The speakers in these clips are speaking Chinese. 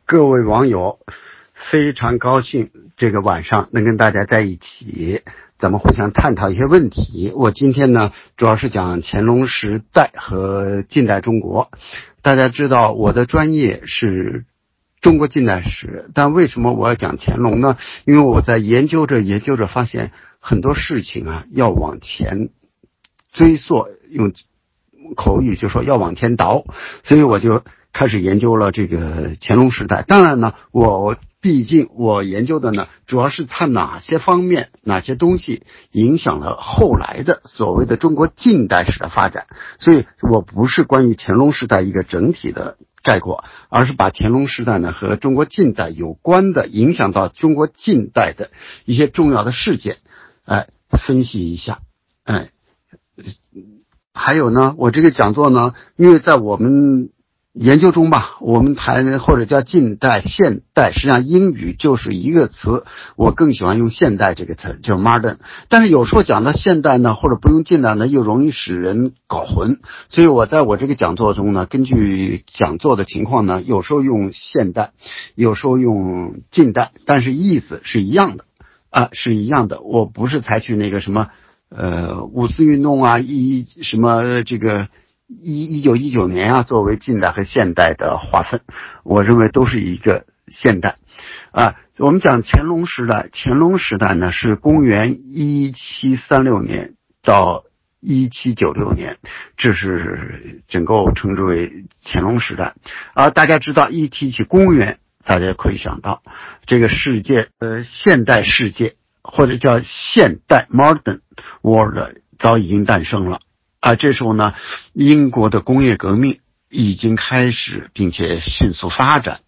各位网友，非常高兴这个晚上能跟大家在一起，咱们互相探讨一些问题。我今天呢，主要是讲乾隆时代和近代中国。大家知道我的专业是中国近代史，但为什么我要讲乾隆呢？因为我在研究着发现很多事情啊，要往前追溯，用口语就说要往前倒，所以我就开始研究了这个乾隆时代。当然呢，毕竟我研究的呢，主要是它哪些方面、哪些东西影响了后来的所谓的中国近代史的发展，所以我不是关于乾隆时代一个整体的概括，而是把乾隆时代呢和中国近代有关的、影响到中国近代的一些重要的事件，分析一下，还有呢，我这个讲座呢，因为在我们研究中吧，我们谈或者叫近代、现代，实际上英语就是一个词，我更喜欢用现代这个词，就是 modern。但是有时候讲到现代呢，或者不用近代呢，又容易使人搞混。所以我在我这个讲座中呢，根据讲座的情况呢，有时候用现代，有时候用近代，但是意思是一样的是一样的。我不是采取那个什么五四运动啊，什么这个1919年啊，作为近代和现代的划分，我认为都是一个现代我们讲乾隆时代呢是公元1736年到1796年，这是整个称之为乾隆时代。大家知道一提起公元，大家可以想到这个世界现代世界或者叫现代 modern world 早已经诞生了这时候呢，英国的工业革命已经开始并且迅速发展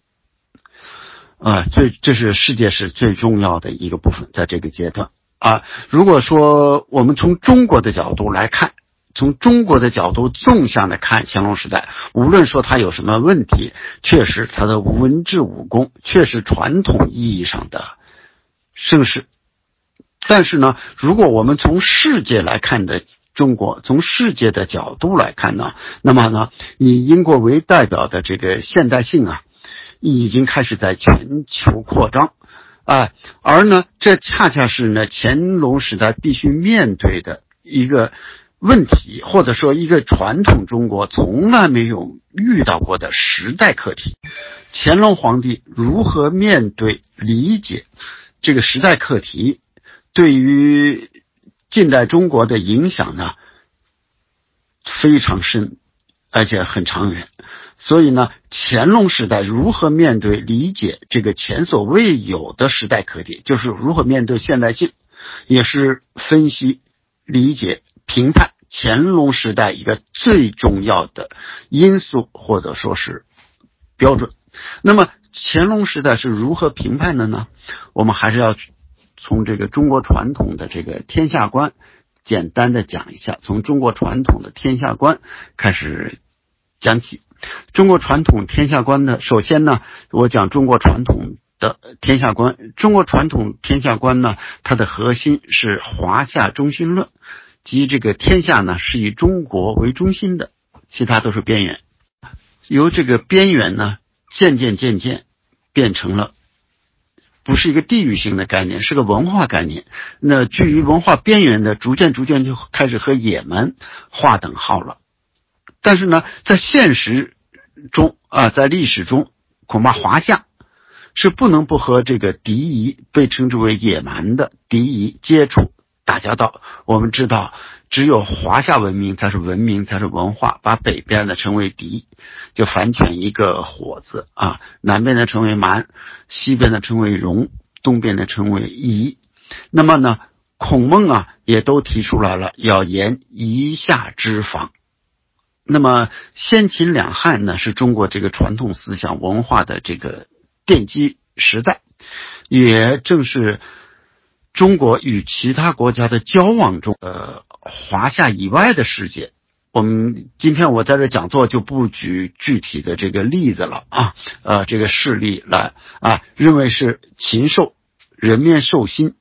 这是世界史最重要的一个部分，在这个阶段如果说我们从中国的角度来看，从中国的角度纵向的看乾隆时代，无论说它有什么问题，确实它的文治武功确实传统意义上的盛世。但是呢，如果我们从世界来看的中国，从世界的角度来看呢，那么呢，以英国为代表的这个现代性已经开始在全球扩张而呢，这恰恰是呢乾隆时代必须面对的一个问题，或者说一个传统中国从来没有遇到过的时代课题。乾隆皇帝如何面对理解这个时代课题，对于近代中国的影响呢非常深，而且很长远。所以呢，乾隆时代如何面对理解这个前所未有的时代课题，就是如何面对现代性，也是分析、理解、评判乾隆时代一个最重要的因素，或者说是标准。那么乾隆时代是如何评判的呢？我们还是要从这个中国传统的这个天下观简单的讲一下，从中国传统的天下观开始讲起。中国传统天下观呢，首先呢，我讲中国传统的天下观。中国传统天下观呢，它的核心是华夏中心论，即这个天下呢是以中国为中心的，其他都是边缘。由这个边缘呢，渐渐变成了不是一个地域性的概念，是个文化概念。那居于文化边缘的，逐渐就开始和野蛮划等号了。但是呢，在现实中在历史中，恐怕华夏是不能不和这个敌夷，被称之为野蛮的敌夷接触打交道。我们知道，只有华夏文明才是文明，才是文化，把北边的称为敌，就反犬一个火字南边的称为蛮，西边的称为戎，东边的称为夷。那么呢，孔孟也都提出来了，要言夷夏之防。那么先秦两汉呢，是中国这个传统思想文化的这个奠基时代，也正是中国与其他国家的交往中华夏以外的世界。今天我在这讲座就不举具体的这个例子了这个事例来认为是禽兽人面兽心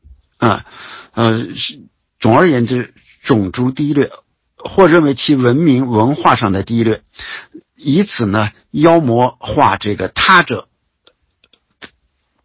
总而言之，种族低劣，或认为其文明文化上的低劣，以此呢妖魔化这个他者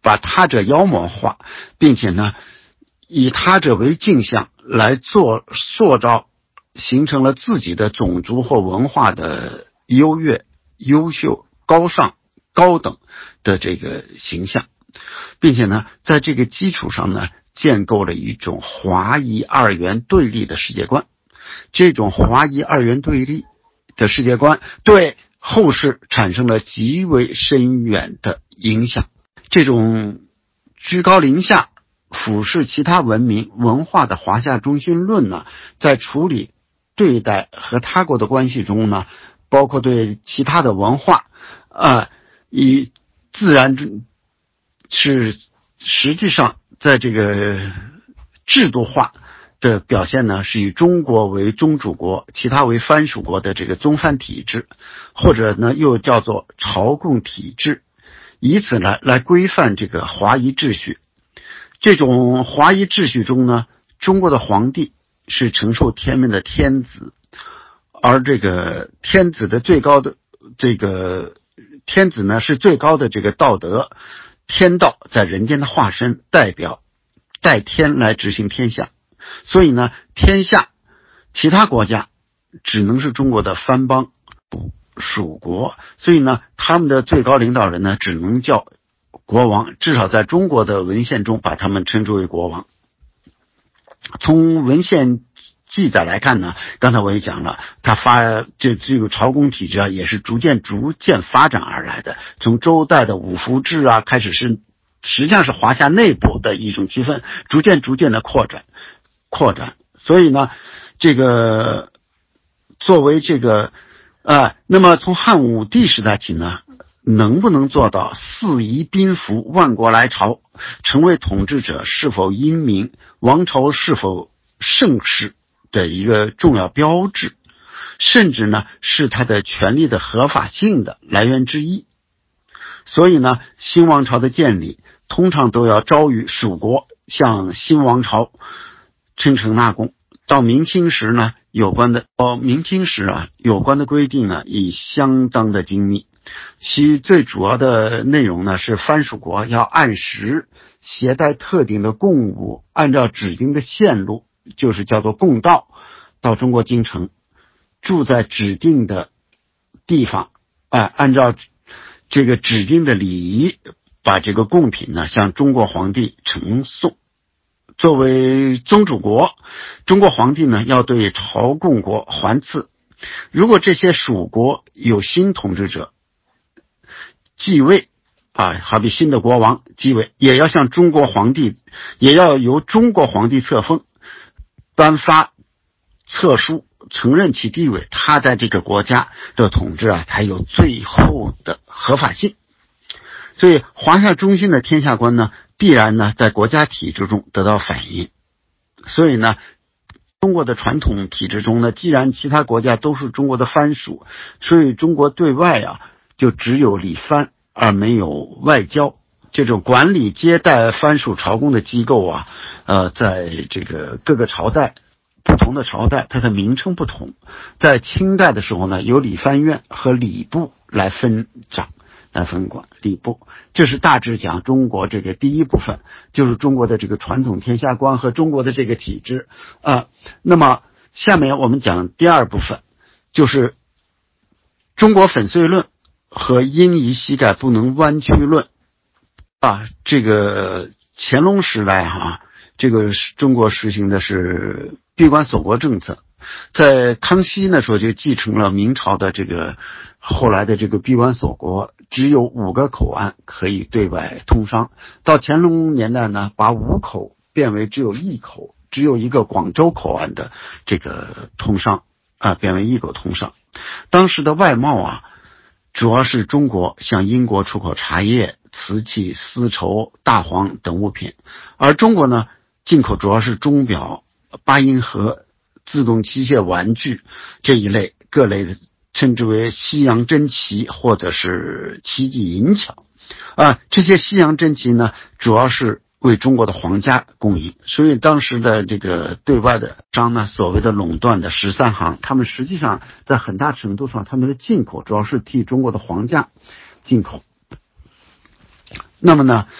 把他者妖魔化，并且呢以他者为镜像来塑造，形成了自己的种族或文化的优越、优秀、高尚、高等的这个形象，并且呢在这个基础上呢建构了一种华夷二元对立的世界观。这种华夷二元对立的世界观对后世产生了极为深远的影响。这种居高临下俯视其他文明文化的华夏中心论呢，在处理对待和他国的关系中呢，包括对其他的文化以自然是实际上在这个制度化的表现呢，是以中国为宗主国，其他为藩属国的这个宗藩体制，或者呢又叫做朝贡体制，以此来规范这个华夷秩序。这种华夷秩序中呢，中国的皇帝是承受天命的天子，而这个天子的最高的这个天子呢是最高的这个道德天道在人间的化身，代天来执行天下。所以呢天下其他国家只能是中国的藩邦属国，所以呢他们的最高领导人呢只能叫国王，至少在中国的文献中把他们称之为国王。从文献记载来看呢，刚才我也讲了，这个朝贡体制也是逐渐发展而来的。从周代的五福制开始，实际上是华夏内部的一种区分，逐渐的扩展。所以呢这个作为这个那么从汉武帝时代起呢，能不能做到四夷宾服，万国来朝，成为统治者是否英明，王朝是否盛世的一个重要标志，甚至呢是他的权力的合法性的来源之一。所以呢新王朝的建立通常都要招于属国向新王朝称臣纳贡。到明清时呢有关的规定呢已相当的精密，其最主要的内容呢是藩属国要按时携带特定的贡物，按照指定的线路，就是叫做贡道，到中国京城，住在指定的地方，按照这个指定的礼仪把这个贡品呢向中国皇帝呈送。作为宗主国，中国皇帝呢要对朝贡国还赐。如果这些属国有新统治者继位好比新的国王继位，也要由中国皇帝册封，颁发册书，承认其地位，他在这个国家的统治才有最后的合法性。所以华夏中心的天下观呢必然呢在国家体制中得到反映。所以呢中国的传统体制中呢，既然其他国家都是中国的藩属，所以中国对外就只有礼藩而没有外交。这种管理接待藩属朝贡的机构在这个各个朝代，不同的朝代它的名称不同。在清代的时候呢，由礼藩院和礼部来分管礼部。这是大致讲中国这个第一部分，就是中国的这个传统天下观和中国的这个体制那么下面我们讲第二部分，就是中国粉碎论和因夷膝盖不能弯曲论这个乾隆时代这个中国实行的是闭关锁国政策。在康熙那时候就继承了明朝的这个后来的这个闭关锁国，只有5个口岸可以对外通商。到乾隆年代呢，把5口变为只有1口，只有一个广州口岸的这个通商变为1口通商。当时的外贸主要是中国向英国出口茶叶、瓷器、丝绸、大黄等物品，而中国呢进口主要是钟表、8音盒、自动机械玩具这一类各类的，称之为西洋珍奇或者是奇技淫巧这些西洋珍奇呢主要是为中国的皇家供应。所以当时的这个对外的商呢，所谓的垄断的13行，他们实际上在很大程度上他们的进口主要是替中国的皇家进口。那么呢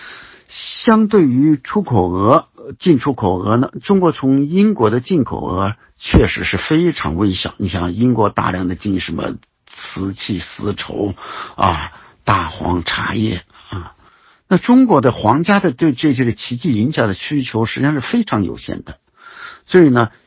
相对于出口额、进出口额呢，中国从英国的进口额确实是非常微小。你想，英国大量的进什么瓷器、丝绸啊、大黄、茶叶啊，那中国的皇家的对这些奇迹银价的需求实际上是非常有限的。所以呢，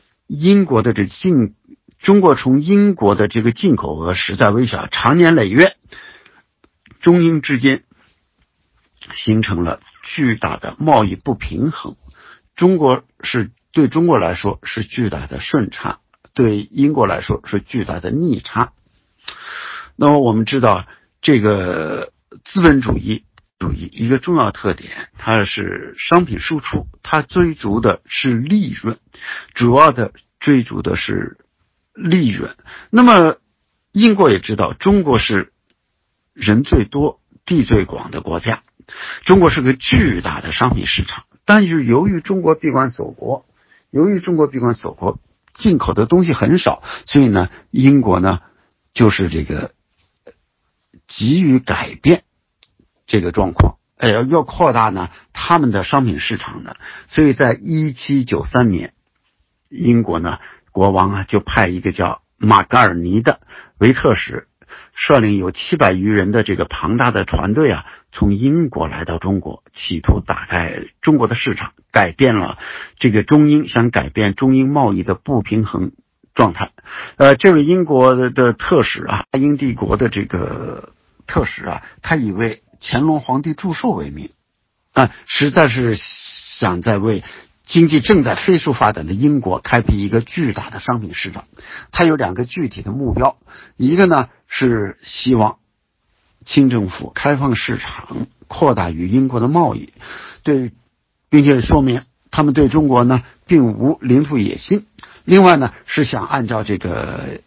中国从英国的这个进口额实在微小，长年累月，中英之间形成了巨大的贸易不平衡。对中国来说是巨大的顺差，对英国来说是巨大的逆差。那么我们知道，这个资本主义一个重要特点，它是商品输出，它追逐的是利润，主要的追逐的是利润。那么英国也知道，中国是人最多、地最广的国家，中国是个巨大的商品市场，但是由于中国闭关锁国，进口的东西很少，所以呢，英国呢就是这个急于改变这个状况，要扩大呢他们的商品市场呢，所以在1793年，英国呢国王啊就派一个叫马格尔尼的维特使，率领有700余人的这个庞大的船队啊，从英国来到中国，企图打开中国的市场，改变了这个想改变中英贸易的不平衡状态。这位英国的特使啊，英帝国的这个特使啊，他以为乾隆皇帝祝寿为名实在是想在为经济正在飞速发展的英国开辟一个巨大的商品市场。他有2个具体的目标，一个呢是希望清政府开放市场，扩大与英国的贸易，并且说明他们对中国呢并无领土野心。另外呢是想按照这个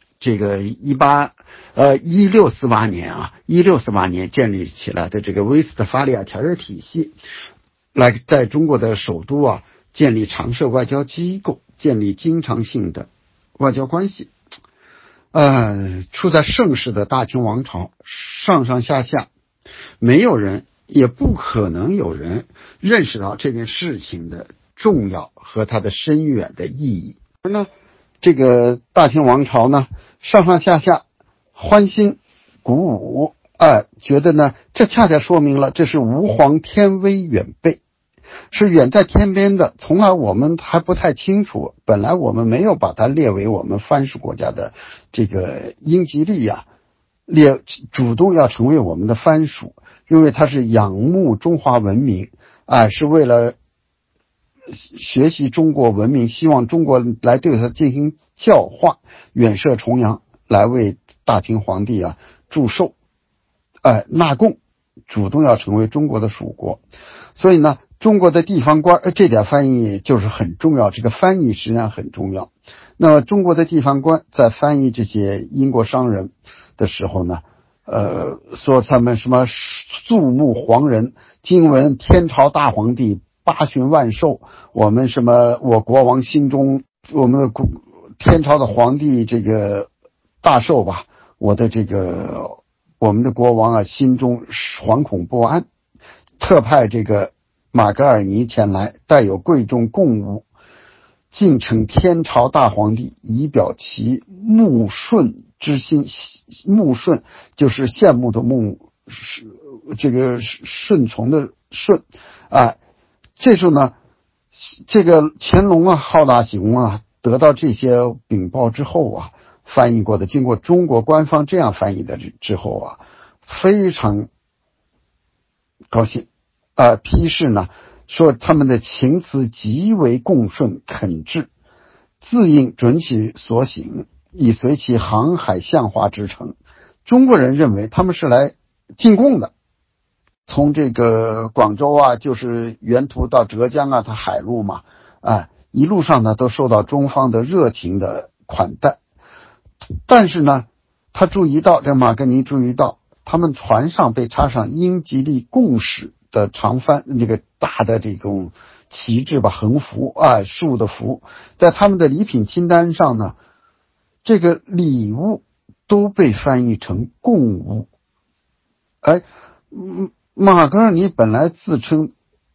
1648年建立起来的这个威斯特伐利亚条约体系，来在中国的首都啊建立常设外交机构，建立经常性的外交关系。处在盛世的大清王朝，上上下下没有人，也不可能有人认识到这件事情的重要和它的深远的意义。这个大清王朝呢，上上下下欢欣鼓舞，觉得呢，这恰恰说明了这是吾皇天威远备，是远在天边的，从来我们还不太清楚，本来我们没有把它列为我们藩属国家的这个英吉利啊，主动要成为我们的藩属，因为它是仰慕中华文明，是为了学习中国文明，希望中国来对它进行教化，远涉重洋，来为大清皇帝啊祝寿，纳贡，主动要成为中国的属国。所以呢，中国的地方官，这点翻译就是很重要，这个翻译实际上很重要。那么中国的地方官在翻译这些英国商人的时候呢，说他们什么肃穆皇人，今闻天朝大皇帝八旬万寿，我们什么我国王心中，我们的天朝的皇帝这个大寿吧，我们的国王啊心中惶恐不安，特派这个马格尔尼前来，带有贵重贡物，敬请天朝大皇帝，以表其慕顺之心。慕顺就是羡慕的慕，这个顺从的顺这时候呢，这个乾隆啊好大喜功啊，得到这些禀报之后啊，翻译过的，经过中国官方这样翻译的之后啊，非常高兴批示呢，说他们的情辞极为恭顺恳挚，自应准其所行，以随其航海向华之程。中国人认为他们是来进贡的，从这个广州啊，就是沿途到浙江啊，它海路嘛，一路上呢都受到中方的热情的款待。但是呢，马格尼注意到，他们船上被插上英吉利贡使的长帆，这个大的这种旗帜吧，横幅竖的幅，在他们的礼品清单上呢，这个礼物都被翻译成贡物。马格尔尼本来自称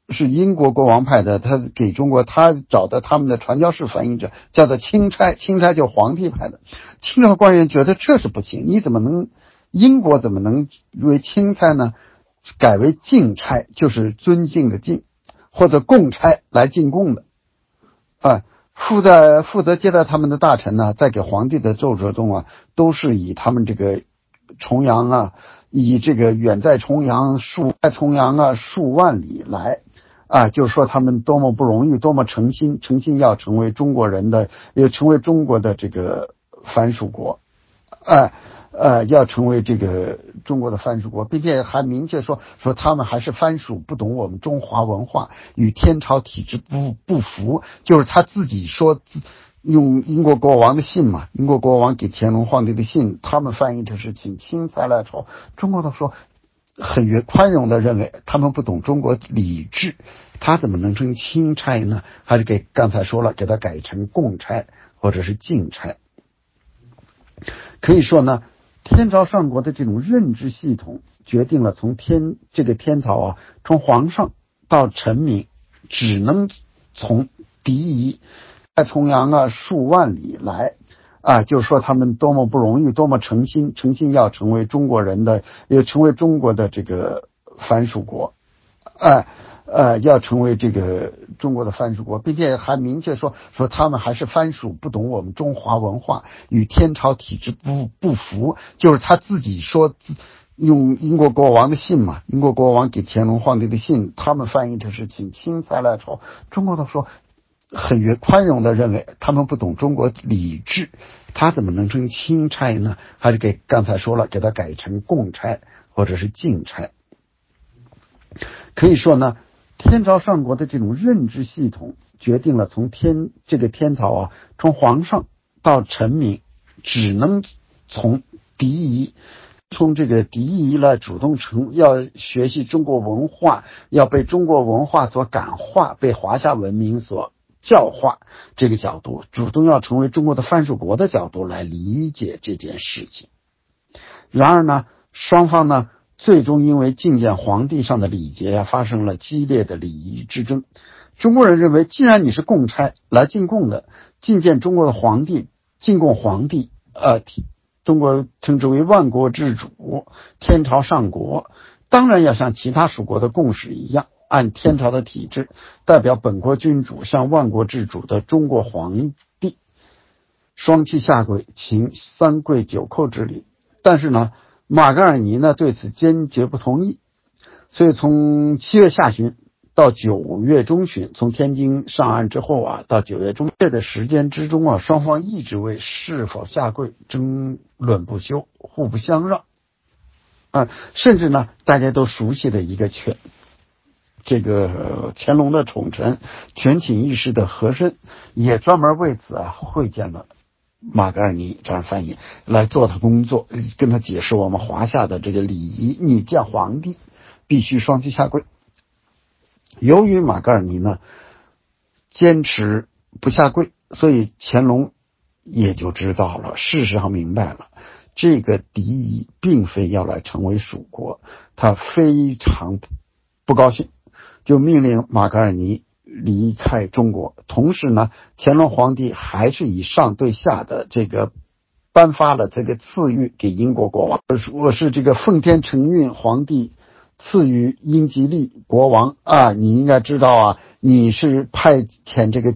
是英国国王派的，他给中国，他找的他们的传教士翻译者，叫做钦差，钦差就是皇帝派的。清朝官员觉得这是不行，你怎么能英国怎么能为钦差呢？改为敬差，就是尊敬的敬，或者贡差，来进贡的。负责接待他们的大臣呢，在给皇帝的奏折中啊，都是以他们这个重阳啊，以这个远在重阳数万里来就是说他们多么不容易，多么诚心要成为中国人的，也成为中国的这个藩属国，要成为这个中国的藩属国，并且还明确说他们还是藩属，不懂我们中华文化，与天朝体制不符，就是他自己说。用英国国王的信嘛，英国国王给乾隆皇帝的信，他们翻译的是请钦差来朝，中国都说很宽容的认为他们不懂中国礼制，他怎么能称钦差呢？还是刚才说了，给他改成贡差或者是敬差。可以说呢，天朝上国的这种认知系统决定了从天朝从皇上到臣民只能从敌夷在重阳数万里来就是说他们多么不容易，多么诚心要成为中国人的，也成为中国的这个藩属国，要成为这个中国的藩属国，并且还明确说他们还是藩属，不懂我们中华文化，与天朝体制不符，就是他自己说。用英国国王的信嘛，英国国王给乾隆皇帝的信，他们翻译的是请钦差来朝，中国都说很宽容的认为他们不懂中国礼制，他怎么能称钦差呢？还是刚才说了，给他改成贡差或者是敬差。可以说呢，天朝上国的这种认知系统决定了从天朝从皇上到臣民只能从敌夷。从这个敌夷来主动要学习中国文化，要被中国文化所感化，被华夏文明所教化这个角度，主动要成为中国的藩属国的角度来理解这件事情。然而呢，双方呢最终因为觐见皇帝上的礼节发生了激烈的礼仪之争。中国人认为，既然你是贡差来进贡的，觐见中国的皇帝，进贡皇帝中国称之为万国之主，天朝上国，当然要像其他属国的共识一样，按天朝的体制，代表本国君主向万国之主的中国皇帝双膝下跪，行三跪九叩之礼。但是呢，马格尔尼呢对此坚决不同意，所以从7月下旬到9月中旬，从天津上岸之后到9月中月的时间之中双方一直为是否下跪争论不休，互不相让甚至呢，大家都熟悉的一个这个乾隆的宠臣权倾一时的和珅，也专门为此会见了马格尔尼这样翻译，来做他工作，跟他解释我们华夏的这个礼仪，你见皇帝必须双膝下跪。由于马格尔尼呢坚持不下跪，所以乾隆也就知道了，事实上明白了，这个敌夷并非要来成为属国，他非常不高兴，就命令马格尔尼离开中国。同时呢，乾隆皇帝还是以上对下的这个颁发了这个赐谕给英国国王，我是这个奉天承运皇帝赐予英吉利国王你应该知道你是派遣这个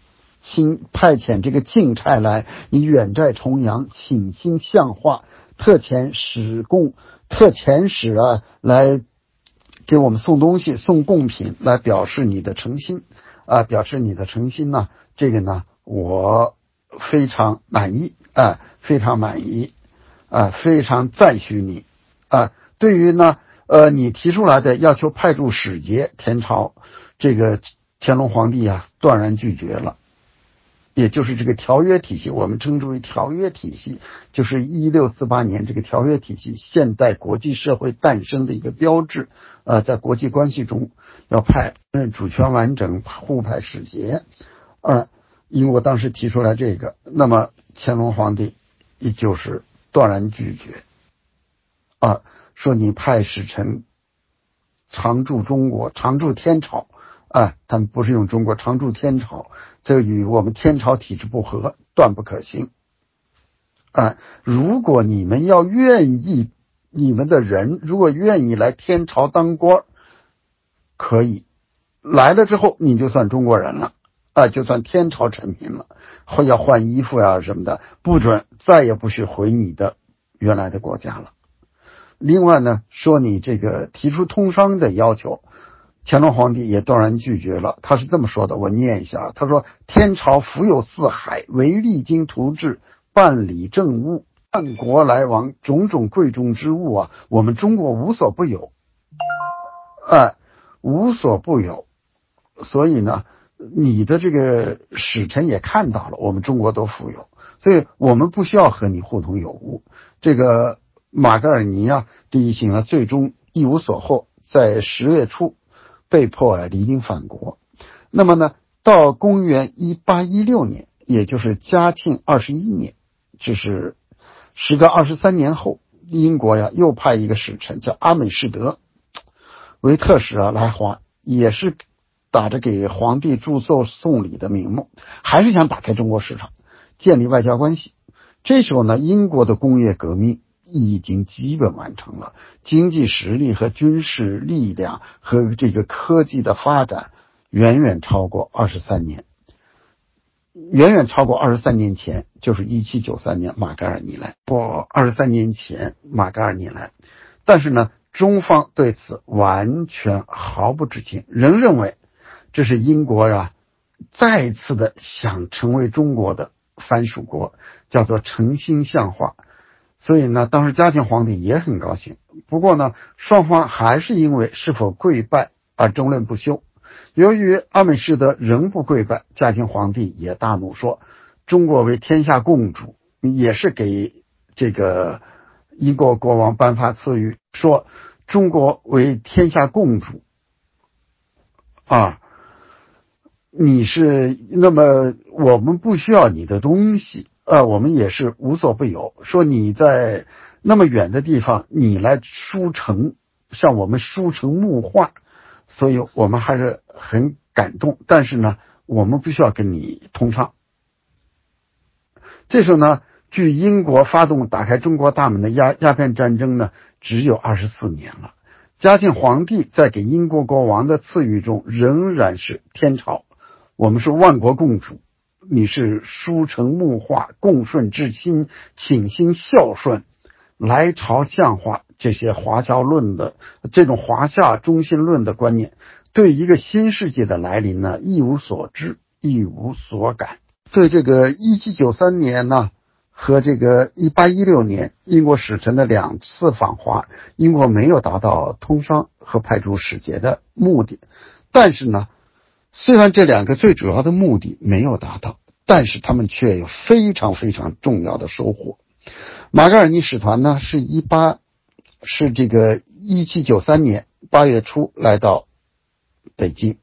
敬差来，你远在重阳，倾心向化，特遣使来给我们送东西送贡品，来表示你的诚心呢，这个呢我非常满意非常赞许你对于呢你提出来的要求派驻使节，天朝这个乾隆皇帝断然拒绝了。也就是这个条约体系，我们称之为条约体系，就是1648年这个条约体系现代国际社会诞生的一个标志在国际关系中要派主权完整互派使节英国当时提出来这个，那么乾隆皇帝也就是断然拒绝说你派使臣常驻中国，常驻天朝他们不是用中国常驻天朝，这与我们天朝体制不合，断不可行。如果你们要愿意，你们的人如果愿意来天朝当官，可以来了之后你就算中国人了，就算天朝臣民了，或要换衣服呀什么的，不准，再也不许回你的原来的国家了。另外呢，说你这个提出通商的要求，乾隆皇帝也断然拒绝了。他是这么说的，我念一下，他说：天朝福有四海，唯励精图治，办理政务，万国来往，种种贵重之物我们中国无所不有，无所不有。所以呢，你的这个使臣也看到了，我们中国都富有，所以我们不需要和你互通有无。这个马格尔尼第一行最终一无所获，在10月初被迫离京返国。那么呢，到公元1816年，也就是嘉庆21年，就是时隔23年后，英国又派一个使臣叫阿美士德为特使来华，也是打着给皇帝祝寿送礼的名目，还是想打开中国市场，建立外交关系。这时候呢，英国的工业革命已经基本完成了，经济实力和军事力量和这个科技的发展远远超过23年，远远超过23年前，就是1793年马格尔尼来，或23年前马格尔尼来。但是呢，中方对此完全毫不知情，仍认为这是英国再次的想成为中国的藩属国，叫做诚心向化。所以呢，当时嘉庆皇帝也很高兴。不过呢，双方还是因为是否跪拜而争论不休。由于阿美士德仍不跪拜，嘉庆皇帝也大怒，说中国为天下共主，也是给这个英国国王颁发赐予，说中国为天下共主你是那么我们不需要你的东西我们也是无所不有，说你在那么远的地方你来书城，向我们书城募化，所以我们还是很感动，但是呢我们不需要跟你通商。这时候呢，距英国发动打开中国大门的鸦片战争呢只有24年了。嘉庆皇帝在给英国国王的赐予中仍然是天朝，我们是万国共主，你是书城募化，共顺至亲，倾心孝顺，来朝向化，这些华侨论的这种华夏中心论的观念，对一个新世界的来临呢一无所知，一无所感。对这个1793年呢和这个1816年英国使臣的2次访华，英国没有达到通商和派驻使节的目的。但是呢，虽然这2个最主要的目的没有达到，但是他们却有非常非常重要的收获。马格尔尼使团呢是这个1793年8月初来到北京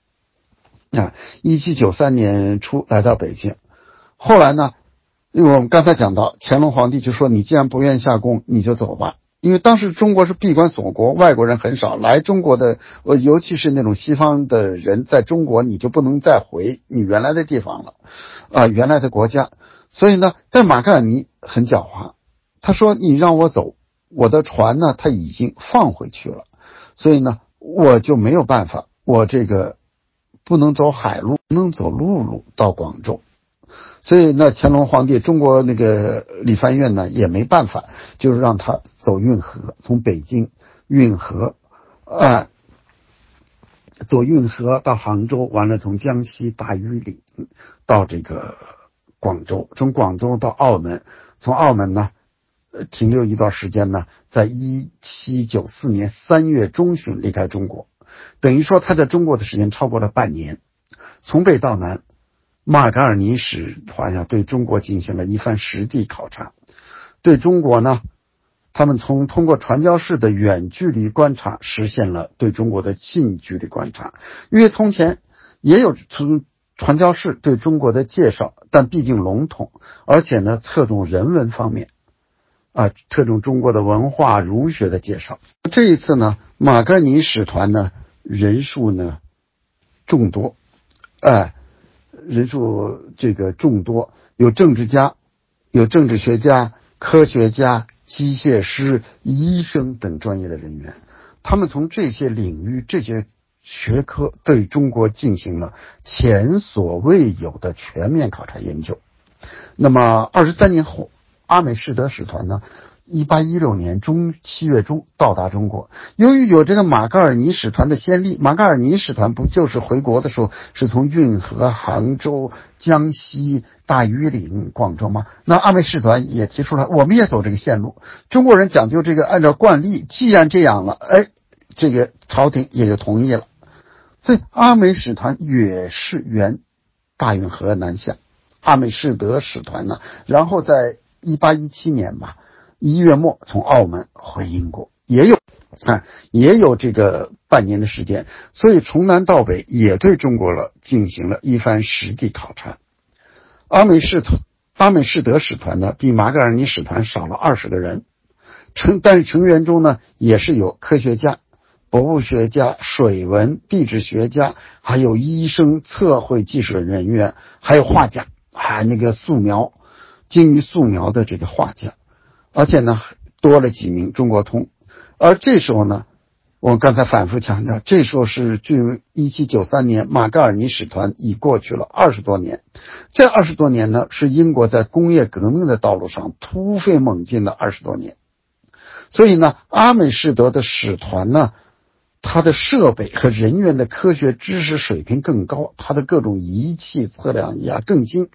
1793年初来到北京。后来呢，因为我们刚才讲到乾隆皇帝就说，你既然不愿下贡你就走吧，因为当时中国是闭关锁国，外国人很少来中国的，尤其是那种西方的人在中国你就不能再回你原来的地方了原来的国家。所以呢，但马格尔尼很狡猾，他说你让我走，我的船呢他已经放回去了，所以呢我就没有办法，我这个不能走海路，不能走陆路到广州。所以呢，乾隆皇帝中国那个理藩院呢也没办法，就是让他走运河，从北京运河走运河到杭州，完了从江西大庾岭到这个广州，从广州到澳门，从澳门呢停留一段时间呢，在1794年3月中旬离开中国，等于说他在中国的时间超过了半年。从北到南，马格尔尼使团对中国进行了一番实地考察。对中国呢，他们通过传教士的远距离观察实现了对中国的近距离观察。因为从前也有传教士对中国的介绍，但毕竟笼统，而且呢侧重人文方面侧重中国的文化儒学的介绍。这一次呢，马格尔尼使团呢人数呢众多，人数这个众多，有政治家，有政治学家、科学家、机械师、医生等专业的人员，他们从这些领域、这些学科对中国进行了前所未有的全面考察研究。那么23年后，阿美士德使团呢1816年7月中到达中国。由于有这个马嘎尔尼使团的先例，马嘎尔尼使团不就是回国的时候是从运河、杭州、江西、大庾岭、广州吗？那阿美使团也提出来，我们也走这个线路。中国人讲究这个按照惯例，既然这样了，这个朝廷也就同意了。所以阿美使团也是沿大运河南下，阿美士德使团呢，然后在1817年吧，1月末从澳门回英国，也有这个半年的时间，所以从南到北也对中国进行了一番实地考察。阿美士德使团呢，比马嘎尔尼使团少了20个人，但是成员中呢，也是有科学家、博物学家、水文、地质学家，还有医生、测绘技术人员，还有画家，还那个精于素描的这个画家，而且呢多了几名中国通。而这时候呢，我刚才反复强调，这时候是距1793年马嘎尔尼使团已过去了20多年。这20多年呢，是英国在工业革命的道路上突飞猛进的20多年。所以呢，阿美士德的使团呢，它的设备和人员的科学知识水平更高，它的各种仪器测量仪更精，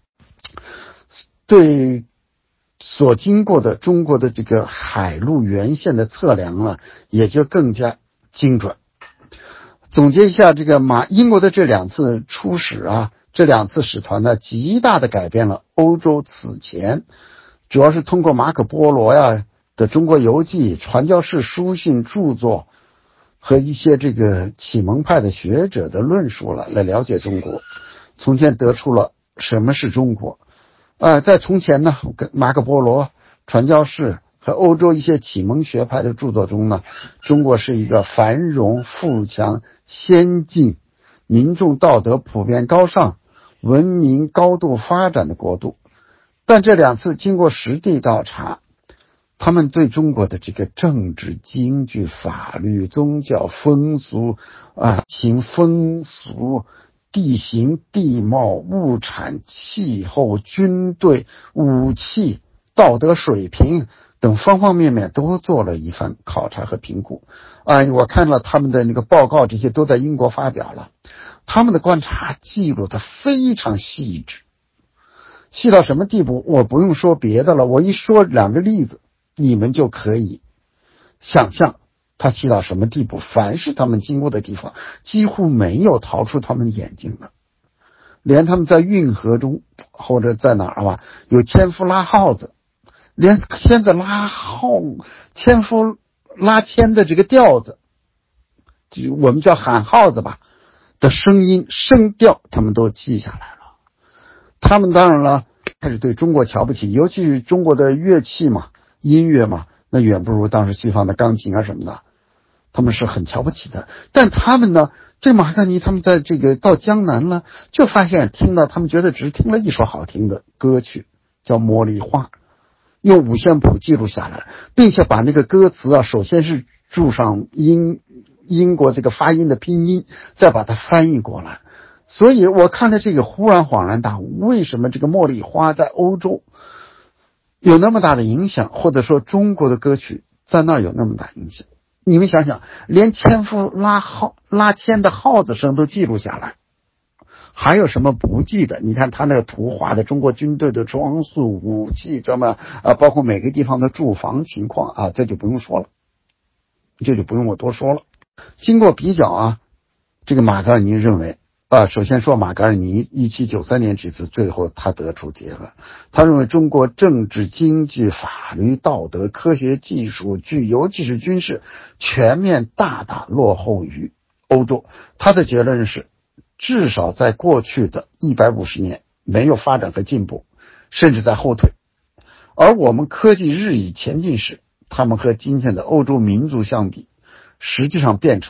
对所经过的中国的这个海陆原线的测量呢，也就更加精准。总结一下，这个英国的这2次出使这2次使团呢，极大的改变了欧洲此前主要是通过马可波罗的中国游记、传教士书信著作和一些这个启蒙派的学者的论述来了解中国，从前得出了什么是中国。在从前呢，马可波罗、传教士和欧洲一些启蒙学派的著作中呢，中国是一个繁荣、富强、先进、民众道德普遍高尚、文明高度发展的国度。但这2次经过实地调查，他们对中国的这个政治、经济、法律、宗教、风俗风俗、地形、地貌、物产、气候、军队、武器、道德水平等方方面面都做了一番考察和评估。我看了他们的那个报告，这些都在英国发表了。他们的观察记录的非常细致，细到什么地步我不用说别的了，我一说2个例子，你们就可以想象他细到什么地步。凡是他们经过的地方，几乎没有逃出他们眼睛的。连他们在运河中或者在哪儿有纤夫拉号子，连牵着纤夫拉纤的这个调子，我们叫喊号子的声调，他们都记下来了。他们当然了，开始对中国瞧不起，尤其是中国的乐器音乐那远不如当时西方的钢琴什么的，他们是很瞧不起的。但他们呢，这马嘎尼他们在这个到江南了，就发现他们觉得只听了一首好听的歌曲，叫《茉莉花》，用五线谱记录下来，并且把那个歌词首先是注上英国这个发音的拼音，再把它翻译过来。所以我看到这个忽然恍然大悟，为什么这个茉莉花在欧洲有那么大的影响，或者说中国的歌曲在那儿有那么大影响。你们想想，连纤夫拉纤的号子声都记录下来，还有什么不记得？你看他那个图画的中国军队的装束、武器，包括每个地方的住房情况这就不用说了，这就不用我多说了。经过比较这个马嘎尔尼认为首先说马嘎尔尼1793年这次，最后他得出结论，他认为中国政治、经济、法律、道德、科学技术尤其是军事全面大大落后于欧洲。他的结论是，至少在过去的150年没有发展和进步，甚至在后退。而我们科技日益前进时，他们和今天的欧洲民族相比，实际上变成了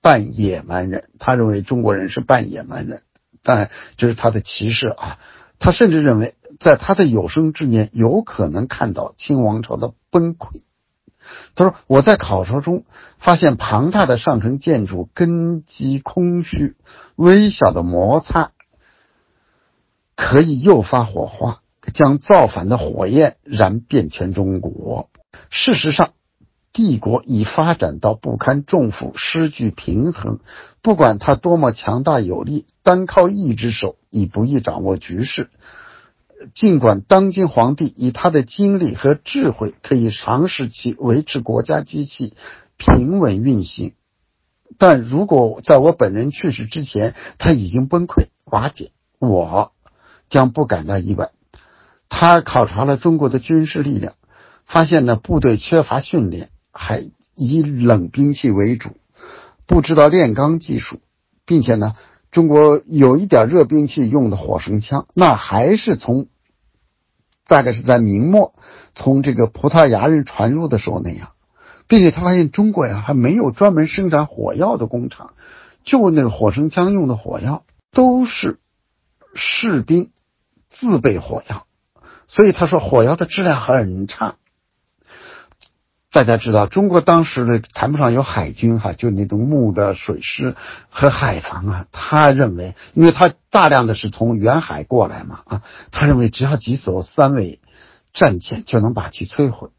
半野蛮人，他认为中国人是半野蛮人，当然这是他的歧视啊。他甚至认为在他的有生之年有可能看到清王朝的崩溃。他说，我在考察中发现庞大的上层建筑根基空虚，微小的摩擦可以诱发火花，将造反的火焰燃遍全中国。事实上，帝国已发展到不堪重负，失去平衡。不管他多么强大有力，单靠一只手已不易掌握局势。尽管当今皇帝以他的精力和智慧可以长时期维持国家机器平稳运行，但如果在我本人去世之前他已经崩溃瓦解，我将不感到意外。他考察了中国的军事力量，发现呢部队缺乏训练，还以冷兵器为主，不知道炼钢技术，并且呢中国有一点热兵器用的火绳枪，那还是大概是在明末从这个葡萄牙人传入的时候那样，并且他发现中国还没有专门生产火药的工厂，就那个火绳枪用的火药都是士兵自备火药，所以他说火药的质量很差。大家知道中国当时的谈不上有海军就那种木的水师和海防他认为因为他大量的是从远海过来嘛他认为只要几艘三桅战舰就能把其摧毁。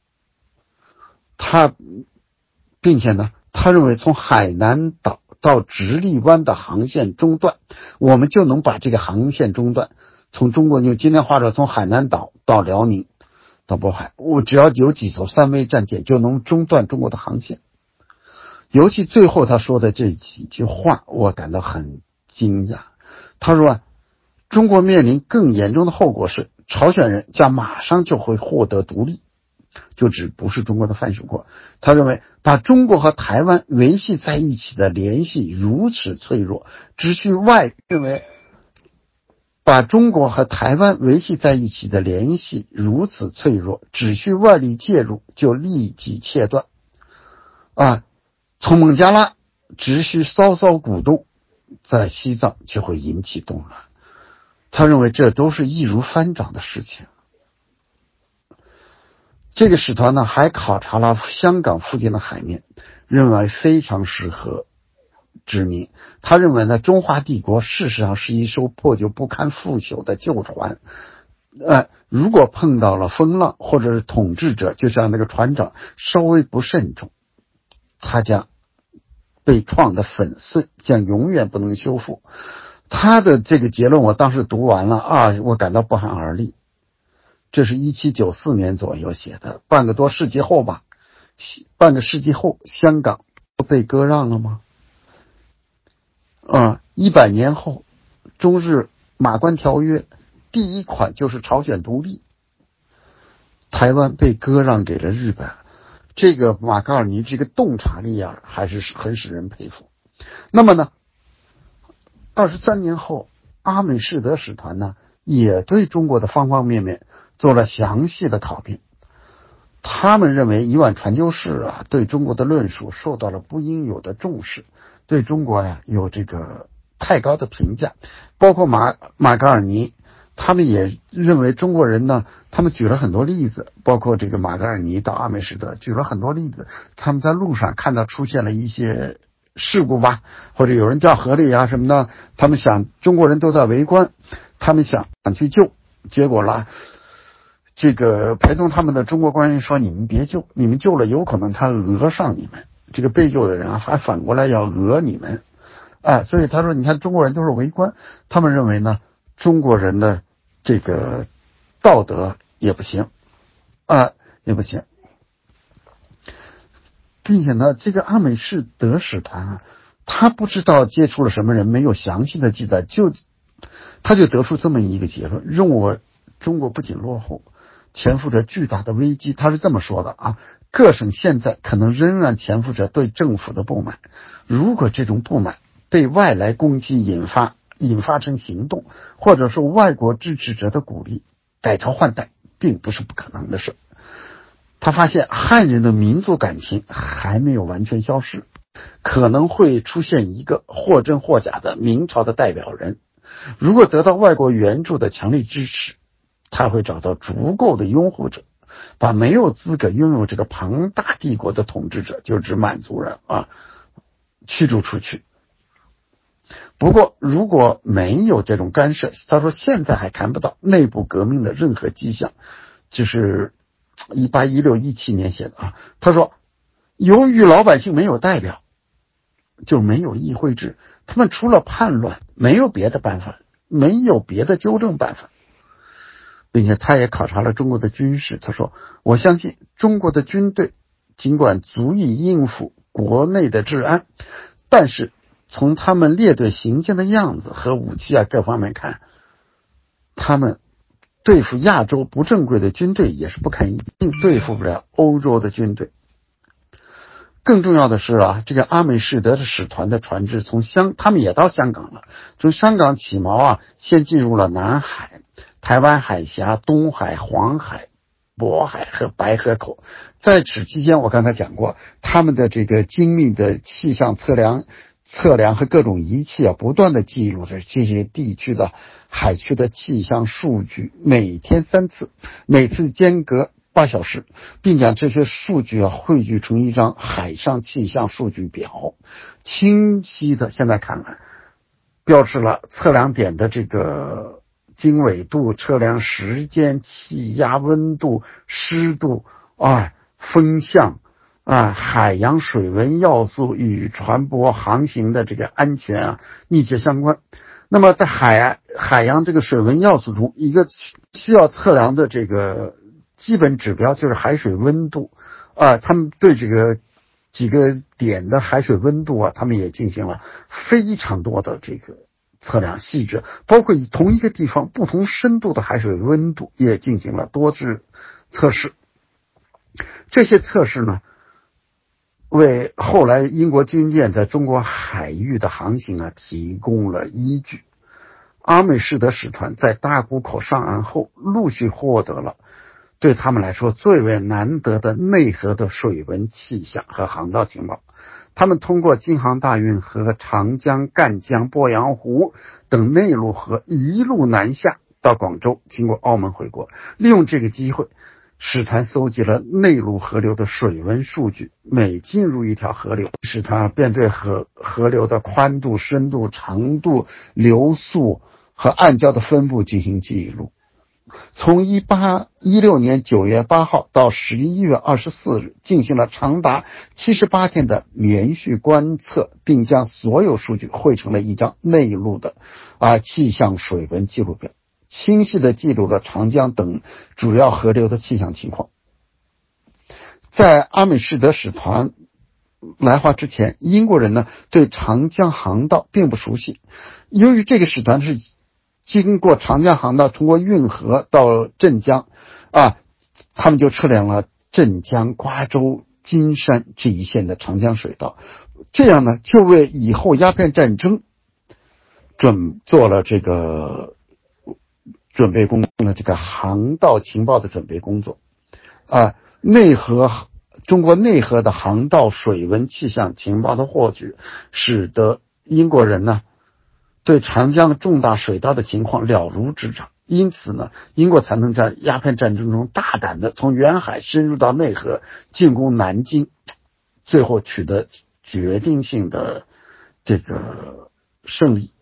并且呢他认为从海南岛到直隶湾的航线中断，我们就能把这个航线中断，从中国就今天话说从海南岛到辽宁到渤海，我只要有几艘三桅战舰就能中断中国的航线。尤其最后他说的这几句话我感到很惊讶。他说中国面临更严重的后果是朝鲜人将马上就会获得独立，就指不是中国的藩属国。他认为把中国和台湾维系在一起的联系如此脆弱，把中国和台湾维系在一起的联系如此脆弱，只需外力介入就立即切断。从孟加拉只需稍稍鼓动，在西藏就会引起动乱。他认为这都是易如反掌的事情。这个使团呢还考察了香港附近的海面，认为非常适合殖民。他认为呢中华帝国事实上是一艘破旧不堪腐朽的旧船，如果碰到了风浪或者是统治者就像那个船长稍微不慎重，他将被撞得粉碎，将永远不能修复。他的这个结论我当时读完了我感到不寒而栗。这是1794年左右写的，半个世纪后，香港被割让了吗？100年后，中日马关条约第一款就是朝鲜独立，台湾被割让给了日本。这个马卡尔尼这个洞察力还是很使人佩服。那么呢23年后，阿美士德使团呢也对中国的方方面面做了详细的考虑。他们认为伊万传教士对中国的论述受到了不应有的重视，对中国有这个太高的评价。包括马卡尔尼他们也认为中国人呢，他们举了很多例子，包括这个马格尔尼到阿美士德举了很多例子，他们在路上看到出现了一些事故吧，或者有人掉河里什么的，他们想中国人都在围观，他们想去救，结果这个陪同他们的中国官员说你们别救，你们救了有可能他讹上你们，这个被救的人还反过来要讹你们。所以他说你看中国人都是围观，他们认为呢中国人的这个道德也不行并且呢这个阿美士德使团他不知道接触了什么人，没有详细的记载，他就得出这么一个结论，认为中国不仅落后，潜伏着巨大的危机。他是这么说的各省现在可能仍然潜伏着对政府的不满，如果这种不满被外来攻击引发成行动，或者说外国支持者的鼓励，改朝换代并不是不可能的事。他发现汉人的民族感情还没有完全消失， 可能会出现一个或真或假的明朝的代表人。如果得到外国援助的强力支持，他会找到足够的拥护者，把没有资格拥有这个庞大帝国的统治者，就指满族人驱逐出去。不过如果没有这种干涉，他说现在还看不到内部革命的任何迹象。就是1816-17年写的他说由于老百姓没有代表，就没有议会制，他们除了叛乱没有别的办法，没有别的纠正办法。并且他也考察了中国的军事，他说我相信中国的军队尽管足以应付国内的治安，但是从他们列队行进的样子和武器各方面看，他们对付亚洲不正规的军队也是不可能一定对付不了欧洲的军队。更重要的是这个阿美士德的使团的船只他们也到香港了，从香港起锚先进入了南海、台湾海峡、东海、黄海、渤海和白河口。在此期间我刚才讲过，他们的这个精密的气象测量和各种仪器不断的记录着这些地区的海区的气象数据，每天3次，每次间隔8小时，并将这些数据汇聚成一张海上气象数据表，清晰的现在看来标志了测量点的这个经纬度、测量时间、气压、温度、湿度风向海洋水文要素与船舶航行的这个安全密切相关。那么在海洋这个水文要素中，一个需要测量的这个基本指标就是海水温度他们对这个几个点的海水温度他们也进行了非常多的这个测量细致，包括以同一个地方不同深度的海水温度也进行了多次测试。这些测试呢，为后来英国军舰在中国海域的航行提供了依据。阿美士德使团在大沽口上岸后，陆续获得了对他们来说最为难得的内河的水文气象和航道情报。他们通过京杭大运河、长江、赣江、鄱阳湖等内陆河一路南下到广州，经过澳门回国。利用这个机会，使团搜集了内陆河流的水文数据，每进入一条河流，使它便对河流的宽度、深度、长度、流速和暗礁的分布进行记录。从1816年9月8号到11月24日，进行了长达78天的连续观测，并将所有数据汇成了一张内陆的气象水文记录表，清晰地记录了长江等主要河流的气象情况。在阿美士德使团来华之前，英国人呢对长江航道并不熟悉。由于这个使团是经过长江航道，通过运河到镇江他们就测量了镇江、瓜州、金山这一线的长江水道，这样呢就为以后鸦片战争做了这个准备工作，这个航道情报的准备工作中国内河的航道水文气象情报的获取，使得英国人呢对长江重大水道的情况了如指掌。因此呢，英国才能在鸦片战争中大胆的从远海深入到内河进攻南京，最后取得决定性的胜利。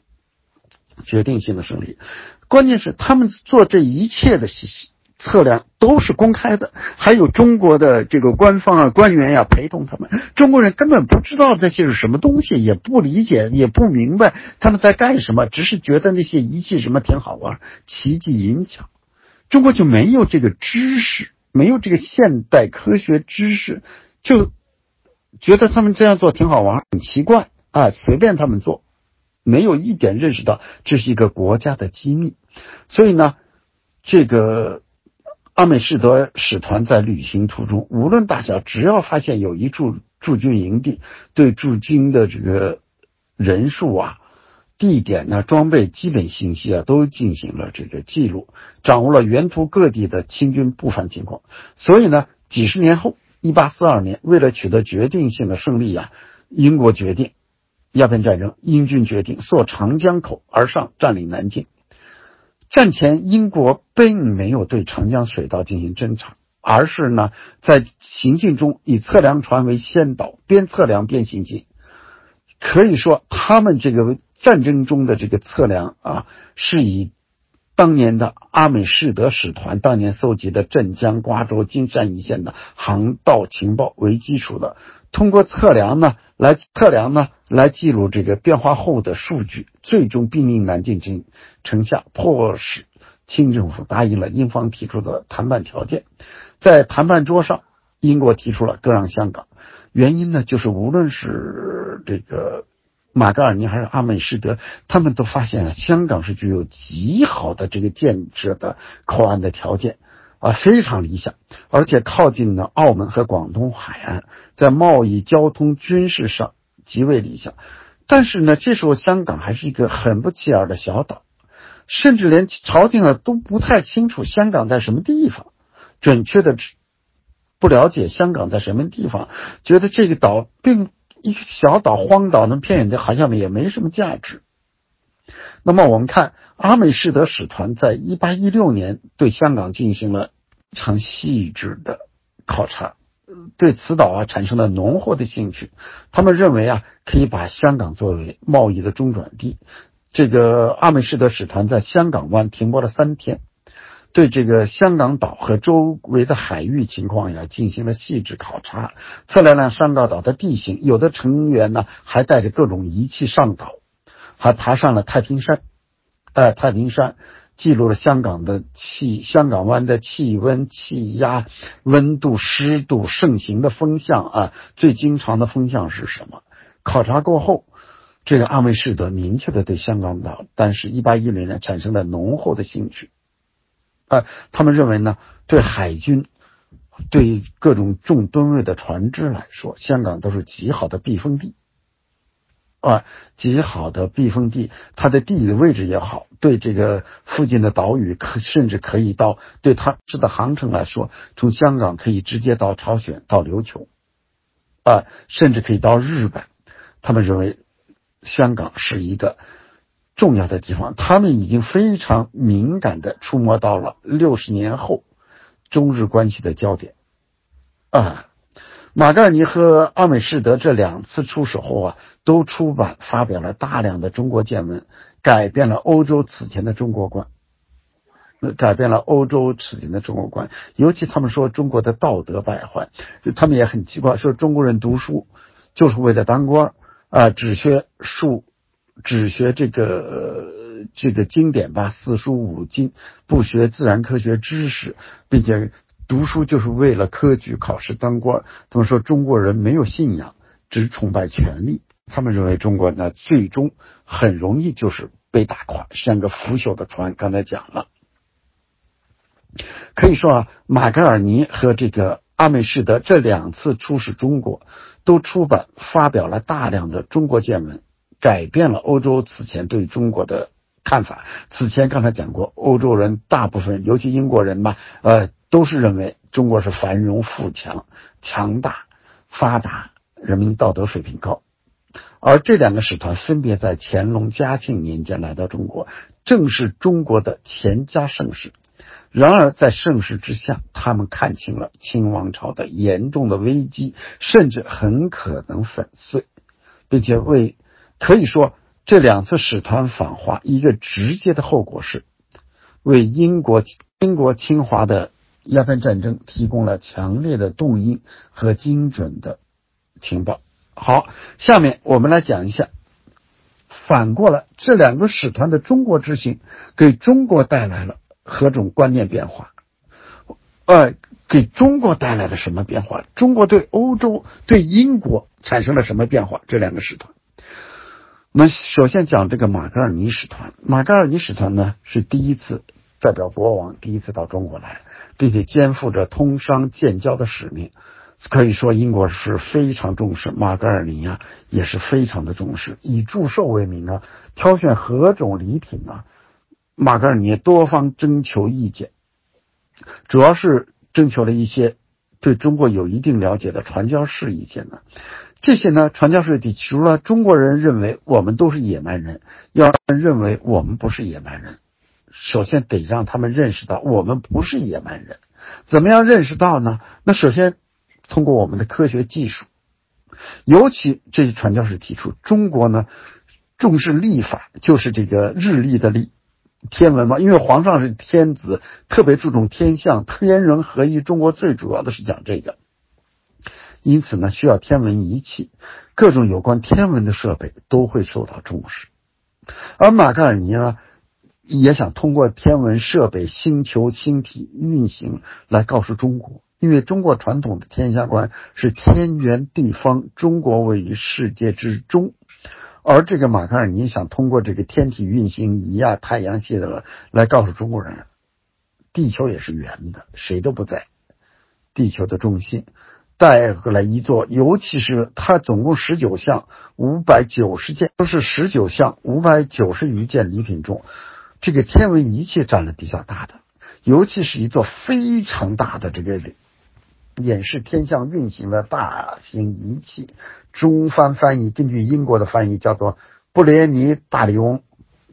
关键是他们做这一切的测量都是公开的，还有中国的这个官方官员陪同他们。中国人根本不知道这些是什么东西，也不理解，也不明白他们在干什么，只是觉得那些仪器什么挺好玩，奇技淫巧。中国就没有这个知识，没有这个现代科学知识，就觉得他们这样做挺好玩，很奇怪随便他们做，没有一点认识到这是一个国家的机密。所以呢，这个阿美士德使团在旅行途中，无论大小，只要发现有一驻军营地，对驻军的这个人数地点装备基本信息都进行了这个记录，掌握了沿途各地的清军布防情况。所以呢，几十年后，1842年，为了取得决定性的胜利英国决定鸦片战争，英军决定溯长江口而上，占领南京。战前英国并没有对长江水道进行侦查，而是呢在行进中以测量船为先导，边测量边行进。可以说他们这个战争中的这个测量是以当年的阿美士德使团当年搜集的镇江、瓜州、金山一线的航道情报为基础的，通过测量呢来记录这个变化后的数据，最终兵临南京城下，迫使清政府答应了英方提出的谈判条件。在谈判桌上，英国提出了割让香港，原因呢就是无论是这个马格尔尼还是阿美士德，他们都发现香港是具有极好的这个建设的口岸的条件非常理想，而且靠近了澳门和广东海岸，在贸易、交通、军事上极为理想。但是呢，这时候香港还是一个很不起眼的小岛，甚至连朝廷都不太清楚香港在什么地方，准确的不了解香港在什么地方，觉得这个岛一个小岛荒岛那偏远的好像也没什么价值。那么我们看阿美士德使团在1816年对香港进行了非常细致的考察，对此岛产生了浓厚的兴趣。他们认为可以把香港作为贸易的中转地。这个阿美士德使团在香港湾停泊了3天，对这个香港岛和周围的海域情况进行了细致考察，测量了香港岛的地形，有的成员呢还带着各种仪器上岛，还爬上了太平山，记录了香港湾的气温、气压、温度、湿度、盛行的风向最经常的风向是什么。考察过后，这个阿美士德明确的对香港岛但是1810年产生了浓厚的兴趣。他们认为呢，对海军、对各种重吨位的船只来说，香港都是极好的避风地。它的地理位置也好，对这个附近的岛屿甚至可以到，对它的航程来说，从香港可以直接到朝鲜、到琉球甚至可以到日本。他们认为香港是一个重要的地方，他们已经非常敏感地触摸到了60年后中日关系的焦点马格尔尼和阿美士德这2次出手后都出版发表了大量的中国见闻，改变了欧洲此前的中国观。尤其他们说中国的道德败坏，他们也很奇怪，说中国人读书就是为了当官只学这个经典吧，4书5经，不学自然科学知识，并且读书就是为了科举考试当官。他们说中国人没有信仰，只崇拜权力。他们认为中国呢最终很容易就是被打垮，像个腐朽的船。刚才讲了，可以说马格尔尼和这个阿美士德这2次出使中国，都出版发表了大量的中国见闻，改变了欧洲此前对中国的看法。此前刚才讲过，欧洲人大部分尤其英国人都是认为中国是繁荣富强、强大发达，人民道德水平高。而这2个使团分别在乾隆、嘉庆年间来到中国，正是中国的乾嘉盛世。然而在盛世之下，他们看清了清王朝的严重的危机，甚至很可能粉碎，并且可以说这2次使团访华一个直接的后果是为英国侵华的鸦片战争提供了强烈的动因和精准的情报。好，下面我们来讲一下，反过来这2个使团的中国之行给中国带来了何种观念变化？给中国带来了什么变化？中国对欧洲、对英国产生了什么变化？这2个使团。那首先讲这个马格尔尼使团。马格尔尼使团呢是第一次代表国王第一次到中国来，并且肩负着通商建交的使命。可以说英国是非常重视，马格尔尼也是非常的重视，以祝寿为名挑选何种礼品马格尔尼多方征求意见，主要是征求了一些对中国有一定了解的传教士意见这些呢，传教士提出了中国人认为我们都是野蛮人，要认为我们不是野蛮人，首先得让他们认识到我们不是野蛮人。怎么样认识到呢？那首先通过我们的科学技术，尤其这些传教士提出，中国呢重视历法，就是这个日历的历，天文嘛，因为皇上是天子，特别注重天象，天人合一，中国最主要的是讲这个。因此呢，需要天文仪器，各种有关天文的设备都会受到重视。而马格尔尼呢，也想通过天文设备、星球、星体运行来告诉中国，因为中国传统的天象观是天圆地方，中国位于世界之中。而这个马格尔尼想通过这个天体运行仪啊、太阳系的来告诉中国人，地球也是圆的，谁都不在地球的中心。带回来一座，尤其是它总共19项590件，都是19项590余件礼品中，这个天文仪器占了比较大的，尤其是一座非常大的这个演示天象运行的大型仪器，中翻翻译根据英国的翻译叫做布列尼大利翁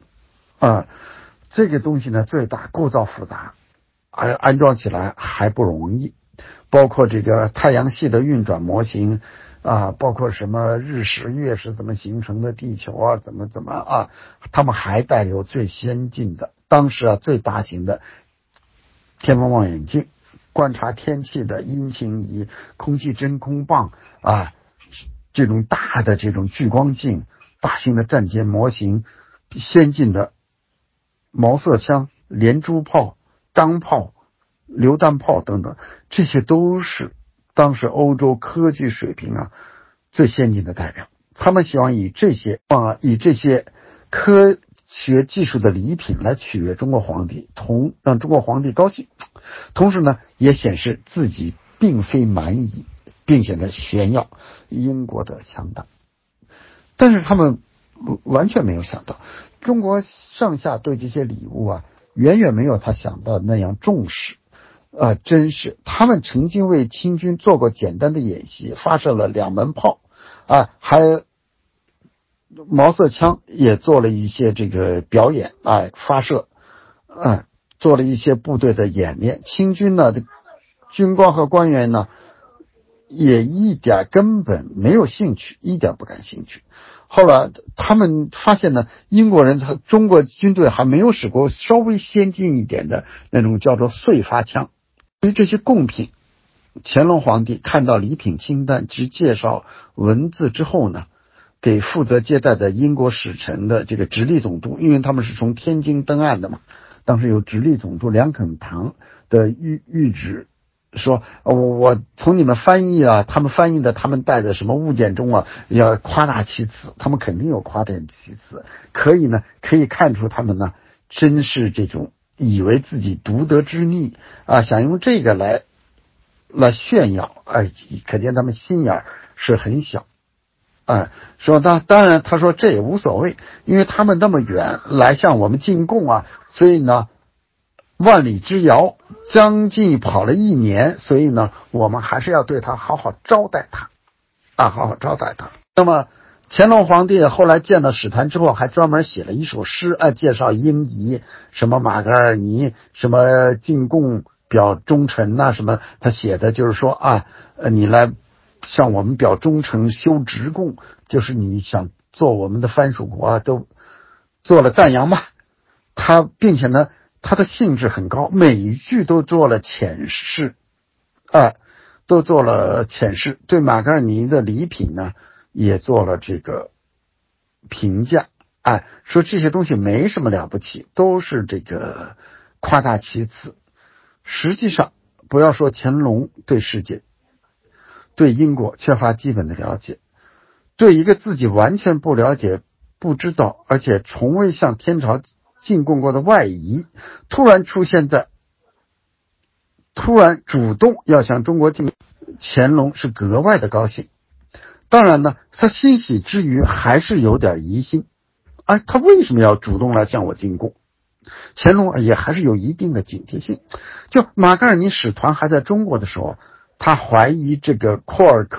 这个东西呢最大，构造复杂，安装起来还不容易，包括这个太阳系的运转模型包括什么日食月食怎么形成的，地球啊怎么他们还带有最先进的当时最大型的天文望远镜，观察天气的阴晴仪、空气真空棒这种大的这种聚光镜、大型的战舰模型、先进的毛瑟枪、连珠炮、钢炮、榴弹炮等等，这些都是当时欧洲科技水平最先进的代表。他们希望以这些科学技术的礼品来取悦中国皇帝，让中国皇帝高兴，同时呢也显示自己并非蛮夷，并且呢炫耀英国的强大。但是他们完全没有想到，中国上下对这些礼物远远没有他想到那样重视真是他们曾经为清军做过简单的演习，发射了2门炮还毛瑟枪也做了一些这个表演发射做了一些部队的演练。清军呢军官和官员呢也根本没有兴趣，一点不感兴趣。后来他们发现呢，英国人和中国军队还没有使过稍微先进一点的那种叫做燧发枪。对于这些贡品，乾隆皇帝看到礼品清单及介绍文字之后呢，给负责接待的英国使臣的这个直隶总督，因为他们是从天津登岸的嘛，当时有直隶总督梁肯堂的谕旨说，我从你们翻译他们翻译的他们带的什么物件中要夸大其词，他们肯定有夸大其词，可以看出他们呢真是这种以为自己独得之秘想用这个来炫耀可见他们心眼是很小说当然他说这也无所谓，因为他们那么远来向我们进贡所以呢万里之遥，将近跑了1年，所以呢我们还是要对他好好招待他好好招待他。那么乾隆皇帝后来见了使团之后，还专门写了一首诗介绍英仪，什么马格尔尼，什么进贡表忠臣什么，他写的就是说你来向我们表忠诚修直贡，就是你想做我们的藩属国都做了赞扬吧。并且呢他的兴致很高，每一句都做了遣释对马格尔尼的礼品呢也做了这个评价说这些东西没什么了不起，都是这个夸大其词。实际上不要说乾隆对世界对英国缺乏基本的了解，对一个自己完全不了解不知道而且从未向天朝进贡过的外夷，突然主动要向中国进贡，乾隆是格外的高兴。当然呢他欣喜之余还是有点疑心他为什么要主动来向我进贡？乾隆也还是有一定的警惕性。就马格尔尼使团还在中国的时候，他怀疑这个库尔克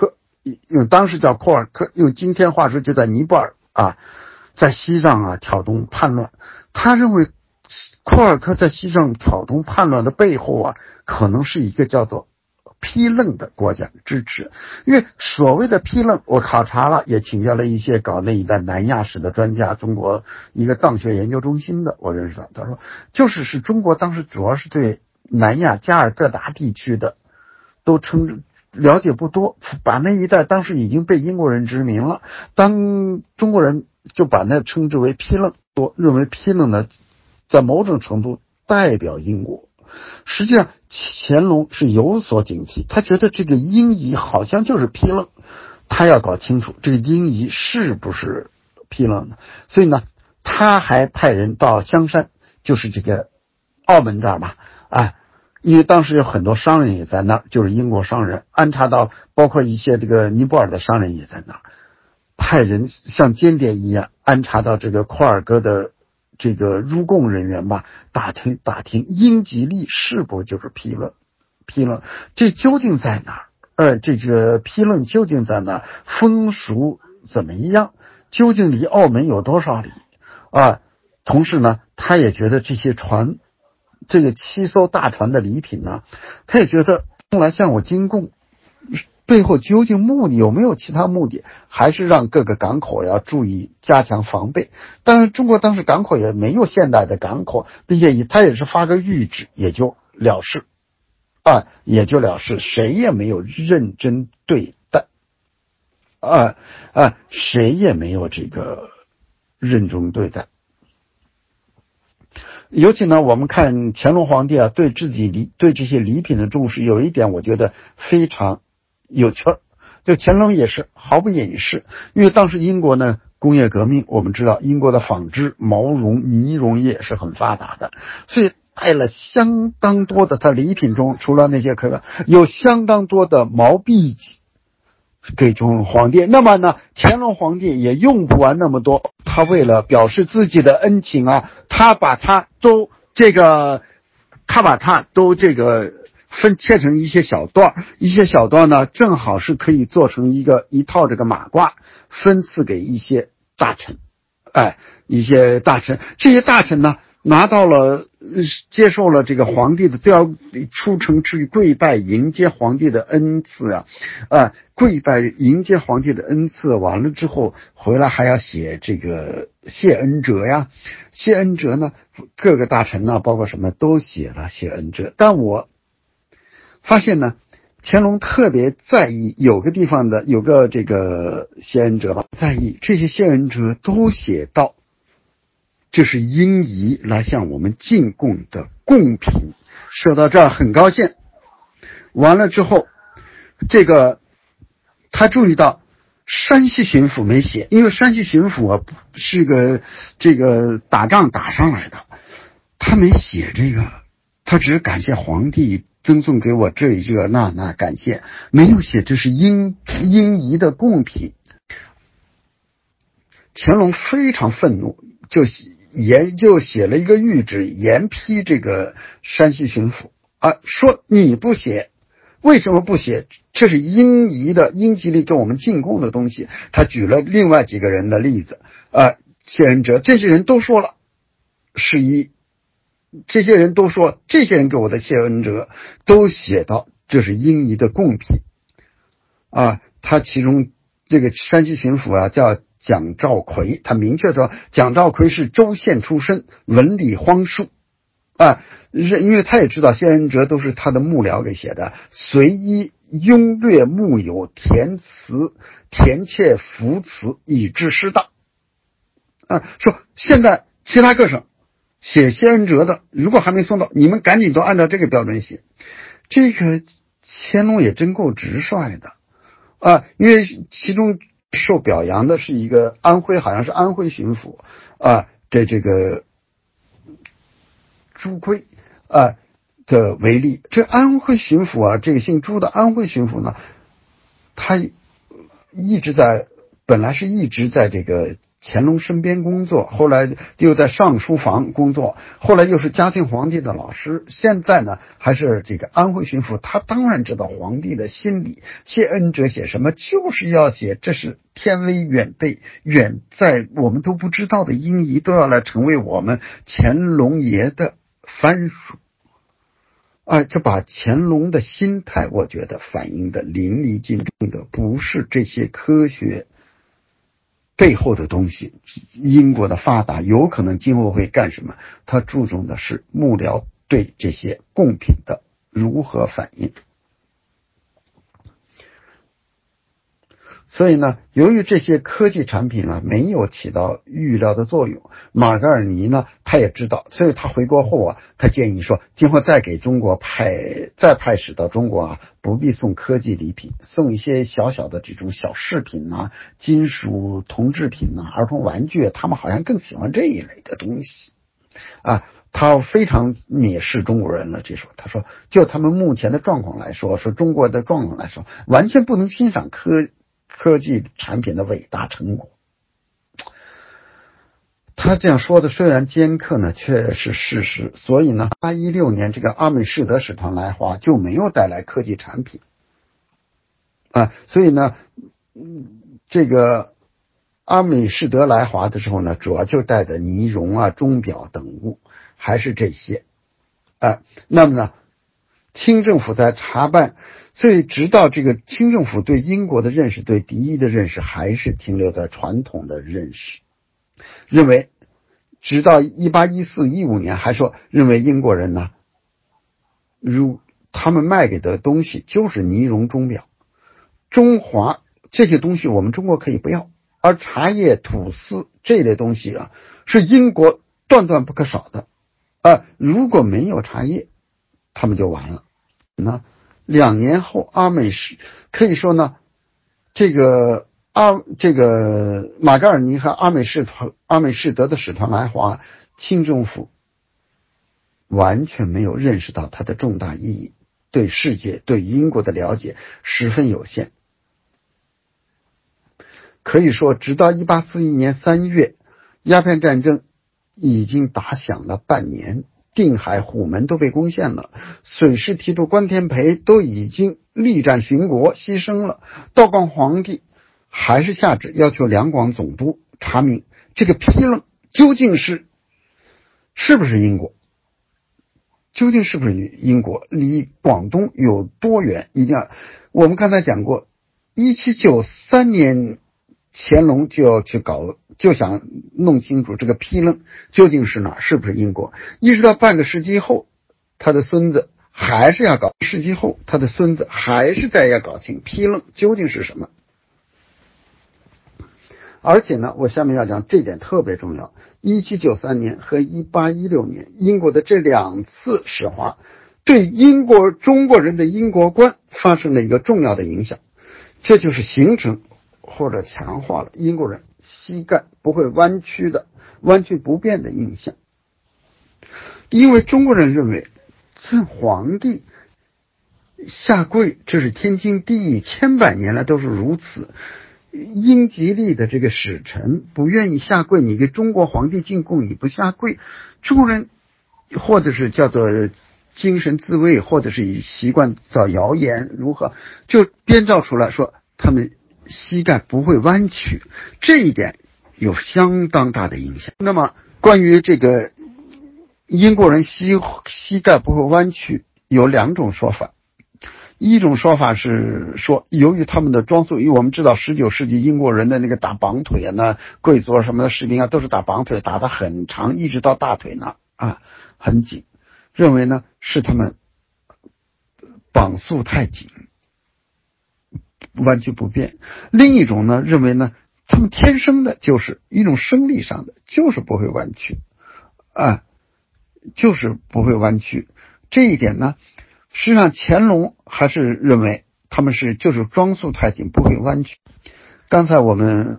用当时叫库尔克，用今天话说就在尼泊尔啊，在西藏啊挑动叛乱。他认为库尔克在西藏挑动叛乱的背后啊，可能是一个叫做批楞的国家支持。因为所谓的批楞，我考察了，也请教了一些搞那一带南亚史的专家，中国一个藏学研究中心的，我认识了。他说，是中国当时主要是对南亚加尔各答地区的都了解不多，把那一带当时已经被英国人殖民了，当中国人就把那称之为批楞，认为批楞呢在某种程度代表英国。实际上乾隆是有所警惕，他觉得这个英夷好像就是批楞，他要搞清楚这个英夷是不是批楞的。所以呢，他还派人到香山，就是这个澳门这儿吧，因为当时有很多商人也在那儿，就是英国商人安插到，包括一些这个尼泊尔的商人也在那儿，派人像间谍一样安插到这个库尔哥的这个入贡人员吧，打听英吉利是不是就是批楞，这究竟在哪儿？这个批楞究竟在哪儿？风俗怎么样？究竟离澳门有多少里？同时呢，他也觉得这些船，这个7艘大船的礼品呢，他也觉得用来向我进贡，背后究竟目的有没有其他目的，还是让各个港口要注意加强防备。但是中国当时港口也没有现代的港口，并且他也是发个谕旨也就了事，谁也没有认真对待，谁也没有这个认真对待。尤其呢，我们看乾隆皇帝啊，对这些礼品的重视，有一点我觉得非常有趣儿。就乾隆也是毫不掩饰，因为当时英国呢工业革命，我们知道英国的纺织、毛绒、呢绒业是很发达的，所以带了相当多的，他礼品中除了那些有相当多的毛币给乾隆皇帝。那么呢，乾隆皇帝也用不完那么多，他为了表示自己的恩情啊，他把它都切成一些小段呢，正好是可以做成一套这个马褂，分赐给一些大臣。这些大臣呢拿到了接受了这个皇帝的，都要出城去跪拜迎接皇帝的恩赐跪拜迎接皇帝的恩赐，完了之后回来还要写这个谢恩折呀。谢恩折呢，各个大臣呢包括什么都写了谢恩折。但我发现呢，乾隆特别在意有个这个谢恩折吧，在意这些谢恩折都写到这是英夷来向我们进贡的贡品。说到这儿很高兴，完了之后他注意到山西巡抚没写，因为山西巡抚是这个打仗打上来的，他没写这个，他只是感谢皇帝赠送给我这那感谢，没有写这是英夷的贡品。乾隆非常愤怒，就写了一个谕旨，严批这个山西巡抚说你不写，为什么不写？这是英吉利给我们进贡的东西。他举了另外几个人的例子谢恩折，这些人都说了这些人给我的谢恩折都写到这是英夷的贡品他其中这个山西巡抚叫蒋兆奎，他明确说蒋兆奎是州县出身，文理荒疏因为他也知道谢恩折都是他的幕僚给写的，随意庸略木有填切扶词，以致失当说现在其他各省写谢恩折的，如果还没送到，你们赶紧都按照这个标准写。这个乾隆也真够直率的因为其中受表扬的是一个好像是安徽巡抚这个朱圭的为例。这安徽巡抚这个姓朱的安徽巡抚呢，他本来是一直在这个乾隆身边工作，后来又在上书房工作，后来又是嘉靖皇帝的老师，现在呢还是这个安徽巡抚，他当然知道皇帝的心理。谢恩者写什么，就是要写这是天威远备，远在我们都不知道的英夷，都要来成为我们乾隆爷的藩属。这把乾隆的心态，我觉得反映的淋漓尽致的，不是这些科学背后的东西。英国的发达有可能今后会干什么？他注重的是幕僚对这些贡品的如何反应。所以呢，由于这些科技产品呢没有起到预料的作用，马格尔尼呢他也知道，所以他回国后他建议说，今后再给中国再派使到中国不必送科技礼品，送一些小小的这种小饰品金属铜制品儿童玩具，他们好像更喜欢这一类的东西他非常蔑视中国人了。他说就他们目前的状况来说，中国的状况来说，完全不能欣赏科技产品的伟大成果。他这样说的虽然尖刻呢，却是事实。所以呢，1816年这个阿美士德使团来华就没有带来科技产品所以呢，这个阿美士德来华的时候呢，主要就带的尼绒钟表等物，还是这些那么呢，清政府在查办，所以直到这个清政府对英国的认识，对敌意的认识，还是停留在传统的认识，认为直到1814-15年还说认为英国人呢，他们卖给的东西就是尼绒钟表，中华这些东西我们中国可以不要，而茶叶吐司这类东西是英国断断不可少的如果没有茶叶，他们就完了。2年后，阿美士可以说呢，这个马格尔尼和阿美士德的使团来华，清政府完全没有认识到它的重大意义，对世界对英国的了解十分有限。可以说直到1841年3月，鸦片战争已经打响了半年，定海、虎门都被攻陷了，水师提督关天培都已经力战殉国牺牲了。道光皇帝还是下旨要求两广总督查明这个批愣究竟是不是英国，离广东有多远。一定要，我们刚才讲过1793年乾隆就要去搞，就想弄清楚这个批愣究竟是哪，是不是英国。一直到半个世纪后，他的孙子还是要搞，要搞清批愣究竟是什么。而且呢，我下面要讲这点特别重要，1793年和1816年英国的这2次使华对中国人的英国观发生了一个重要的影响，这就是形成或者强化了英国人膝盖不会弯曲不变的印象。因为中国人认为这皇帝下跪这是天经地义，千百年来都是如此。英吉利的这个使臣不愿意下跪，你给中国皇帝进贡你不下跪，中国人或者是叫做精神自卫，或者是习惯造谣言，如何就编造出来说他们膝盖不会弯曲，这一点有相当大的影响。那么关于这个英国人膝盖不会弯曲有2种说法。一种说法是说，由于他们的装束，因为我们知道19世纪英国人的那个打绑腿贵族什么的士兵都是打绑腿，打得很长，一直到大腿很紧，认为呢是他们绑束太紧，弯曲不变。另一种呢认为呢，他们天生的就是一种生理上的，就是不会弯曲这一点呢，实际上乾隆还是认为他们就是装束太紧不会弯曲。刚才我们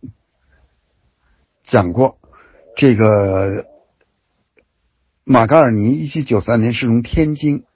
讲过，这个马格尔尼1793年是从天津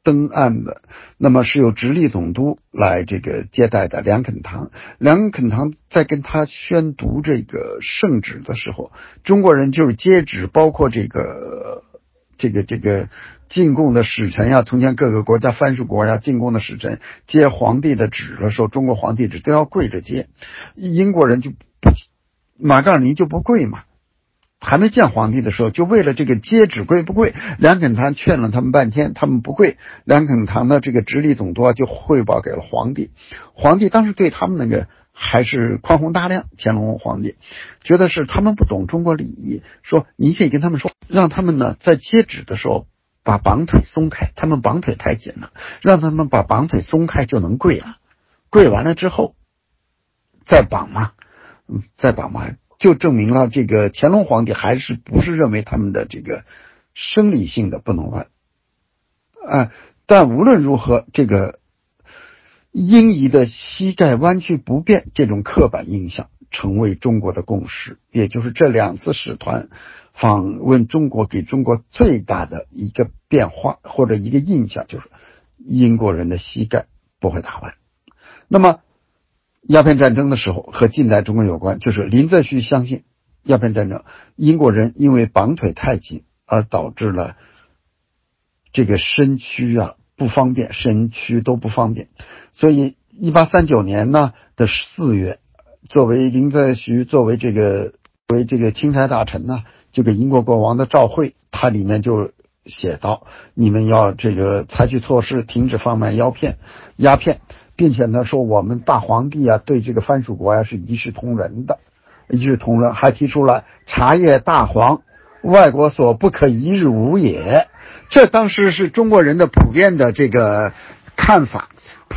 登岸的，那么是由直隶总督来这个接待的梁肯堂。梁肯堂在跟他宣读这个圣旨的时候，中国人就是接旨，包括这个进贡的使臣呀，从前各个国家藩属国呀进贡的使臣接皇帝的旨的时候，中国皇帝旨都要跪着接，英国人就不，马格尔尼就不跪嘛。还没见皇帝的时候，就为了这个接旨跪不跪，梁肯堂劝了他们半天，他们不跪。梁肯堂的这个直隶总督就汇报给了皇帝，皇帝当时对他们那个还是宽宏大量，乾隆皇帝觉得是他们不懂中国礼仪，说你可以跟他们说，让他们呢在接旨的时候把绑腿松开，他们绑腿太紧了，让他们把绑腿松开就能跪了，跪完了之后再绑嘛，就证明了这个乾隆皇帝还是不是认为他们的这个生理性的不能弯但无论如何，这个英仪的膝盖弯曲不变这种刻板印象成为中国的共识，也就是这2次使团访问中国给中国最大的一个变化或者一个印象，就是英国人的膝盖不会打弯。那么鸦片战争的时候和近代中国有关，就是林则徐相信鸦片战争英国人因为绑腿太紧而导致了这个身躯不方便，身躯都不方便，所以1839年呢的4月，作为林则徐作为这个钦差大臣呢，就给英国国王的照会，它里面就写道，你们要这个采取措施停止贩卖鸦片，并且呢说我们大皇帝对这个藩属国是一视同仁的，还提出了茶叶大黄，外国所不可一日无也。这当时是中国人的普遍的这个看法。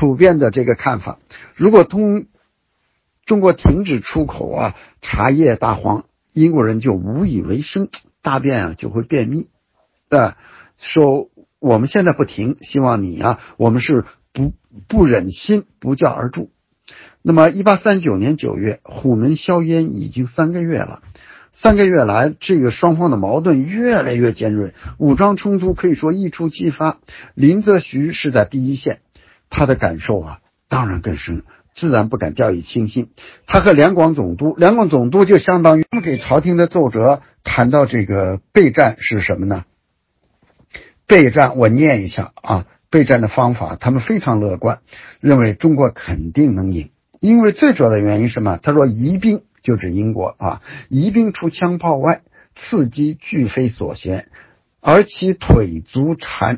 如果中国停止出口茶叶大黄，英国人就无以为生，大便就会便秘。说我们现在不停，希望你我们是不忍心不教而诛。那么1839年9月，虎门销烟已经3个月了。3个月来，这个双方的矛盾越来越尖锐，武装冲突可以说一触即发。林则徐是在第一线，他的感受当然更深，自然不敢掉以轻心。他和两广总督就相当于给朝廷的奏折谈到这个备战是什么呢？备战我念一下备战的方法，他们非常乐观，认为中国肯定能赢。因为最主要的原因是什么？他说夷兵，就指英国夷兵除枪炮外，刺击俱非所嫌，而其腿足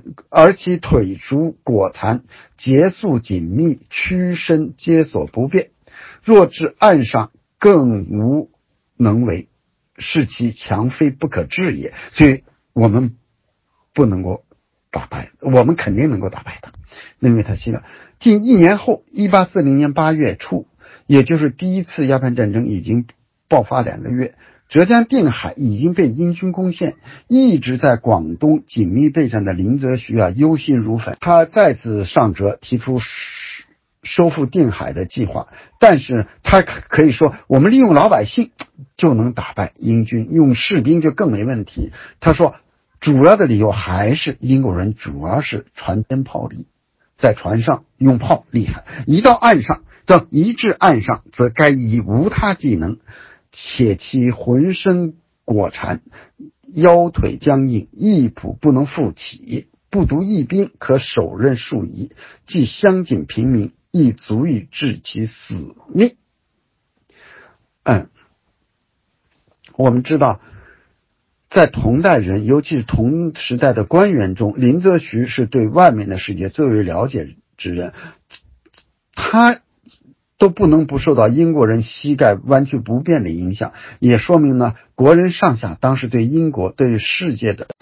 裹残，结束紧密，屈身皆所不便。若至岸上，更无能为，是其强非不可治也。所以我们不能够打败，我们肯定能够打败他，因为他希望。近1年后，1840年8月初，也就是第一次鸦片战争已经爆发2个月，浙江定海已经被英军攻陷，一直在广东紧密备战的林则徐忧心如焚，他再次上折提出收复定海的计划，但是他可以说我们利用老百姓就能打败英军，用士兵就更没问题。他说主要的理由还是英国人主要是船坚炮利，在船上用炮厉害，一至岸上则该已无他技能，且其浑身裹缠，腰腿僵硬，一仆不能复起，不独一兵可手刃数夷，既相近平民，亦足以致其死命。我们知道在同代人，尤其是同时代的官员中，林则徐是对外面的世界最为了解之人，他都不能不受到英国人膝盖弯曲不变的影响，也说明呢国人上下当时对英国对世界的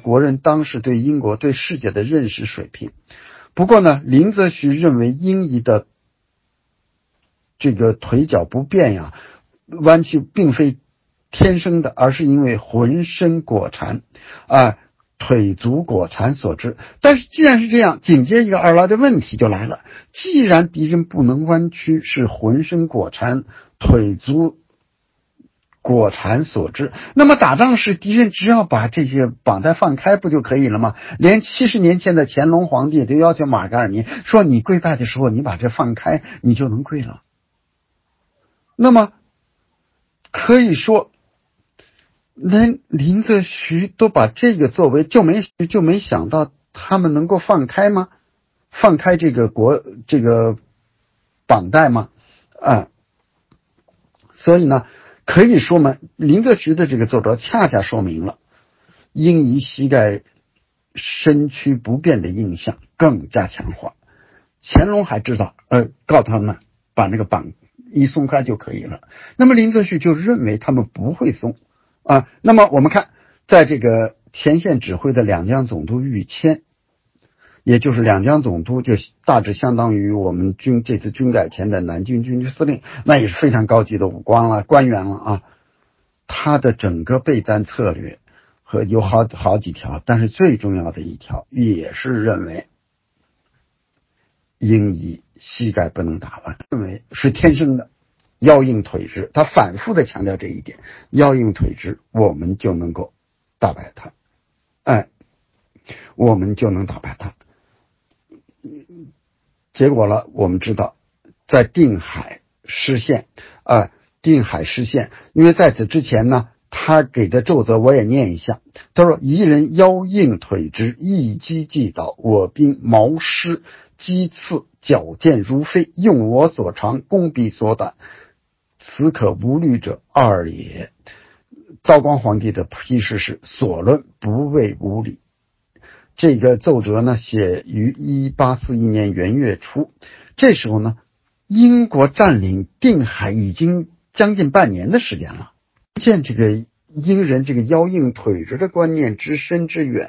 认识水平。不过呢，林则徐认为英仪的这个腿脚不便弯曲并非天生的，而是因为浑身裹缠腿足裹缠所致。但是既然是这样，紧接一个而来的问题就来了，既然敌人不能弯曲，是浑身裹缠腿足果禅所致。那么打仗时，敌人只要把这些绑带放开不就可以了吗？连70年前的乾隆皇帝都要求马格尔尼说，你跪拜的时候你把这放开，你就能跪了。那么可以说连林则徐都把这个作为，就没想到他们能够放开吗？放开这个绑带吗？所以呢，可以说嘛，林则徐的这个奏折恰恰说明了应以膝盖身躯不变的印象更加强化。乾隆还知道，告他们把那个绑一松开就可以了。那么林则徐就认为他们不会松那么我们看，在这个前线指挥的两江总督玉谦，也就是两江总督，就大致相当于我们这次军改前的南京军区司令，那也是非常高级的武官员了他的整个备战策略和有好几条，但是最重要的一条也是认为应以膝盖不能打弯，认为是天生的腰硬腿直，他反复的强调这一点，腰硬腿直我们就能够打败他，我们就能打败他。结果了，我们知道在定海失陷，因为在此之前呢，他给的奏折我也念一下。他说：夷人腰硬腿直，一击即倒，我兵毛师击刺，矫健如飞，用我所长，攻彼所短，此可无虑者二也。道光皇帝的批示是所论不谓无理。这个奏折呢，写于1841年元月初。这时候呢，英国占领定海已经将近半年的时间了。见这个英人这个腰硬腿直的观念之深之远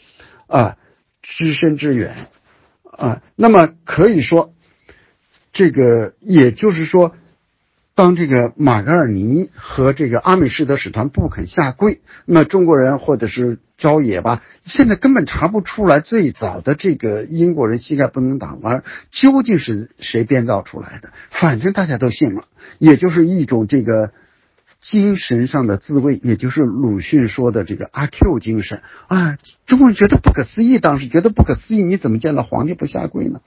那么可以说，这个也就是说，当这个马格尔尼和这个阿美士德使团不肯下跪，那中国人或者是朝野吧，现在根本查不出来最早的这个英国人膝盖不能打弯究竟是谁编造出来的，反正大家都信了，也就是一种这个精神上的自卫，也就是鲁迅说的这个阿 Q 精神中国人觉得不可思议，当时觉得不可思议，你怎么见到皇帝不下跪呢？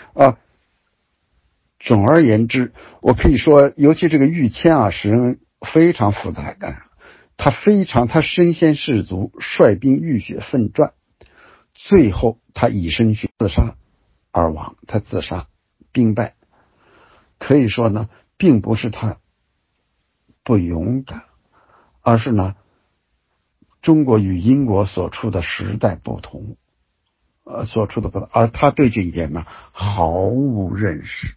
总而言之，我可以说，尤其这个玉谦使人非常复杂感，他身先士卒，率兵浴血奋战，最后他以身自杀而亡，他自杀兵败。可以说呢，并不是他不勇敢，而是呢，中国与英国所处的时代不同，而他对这一点呢毫无认识，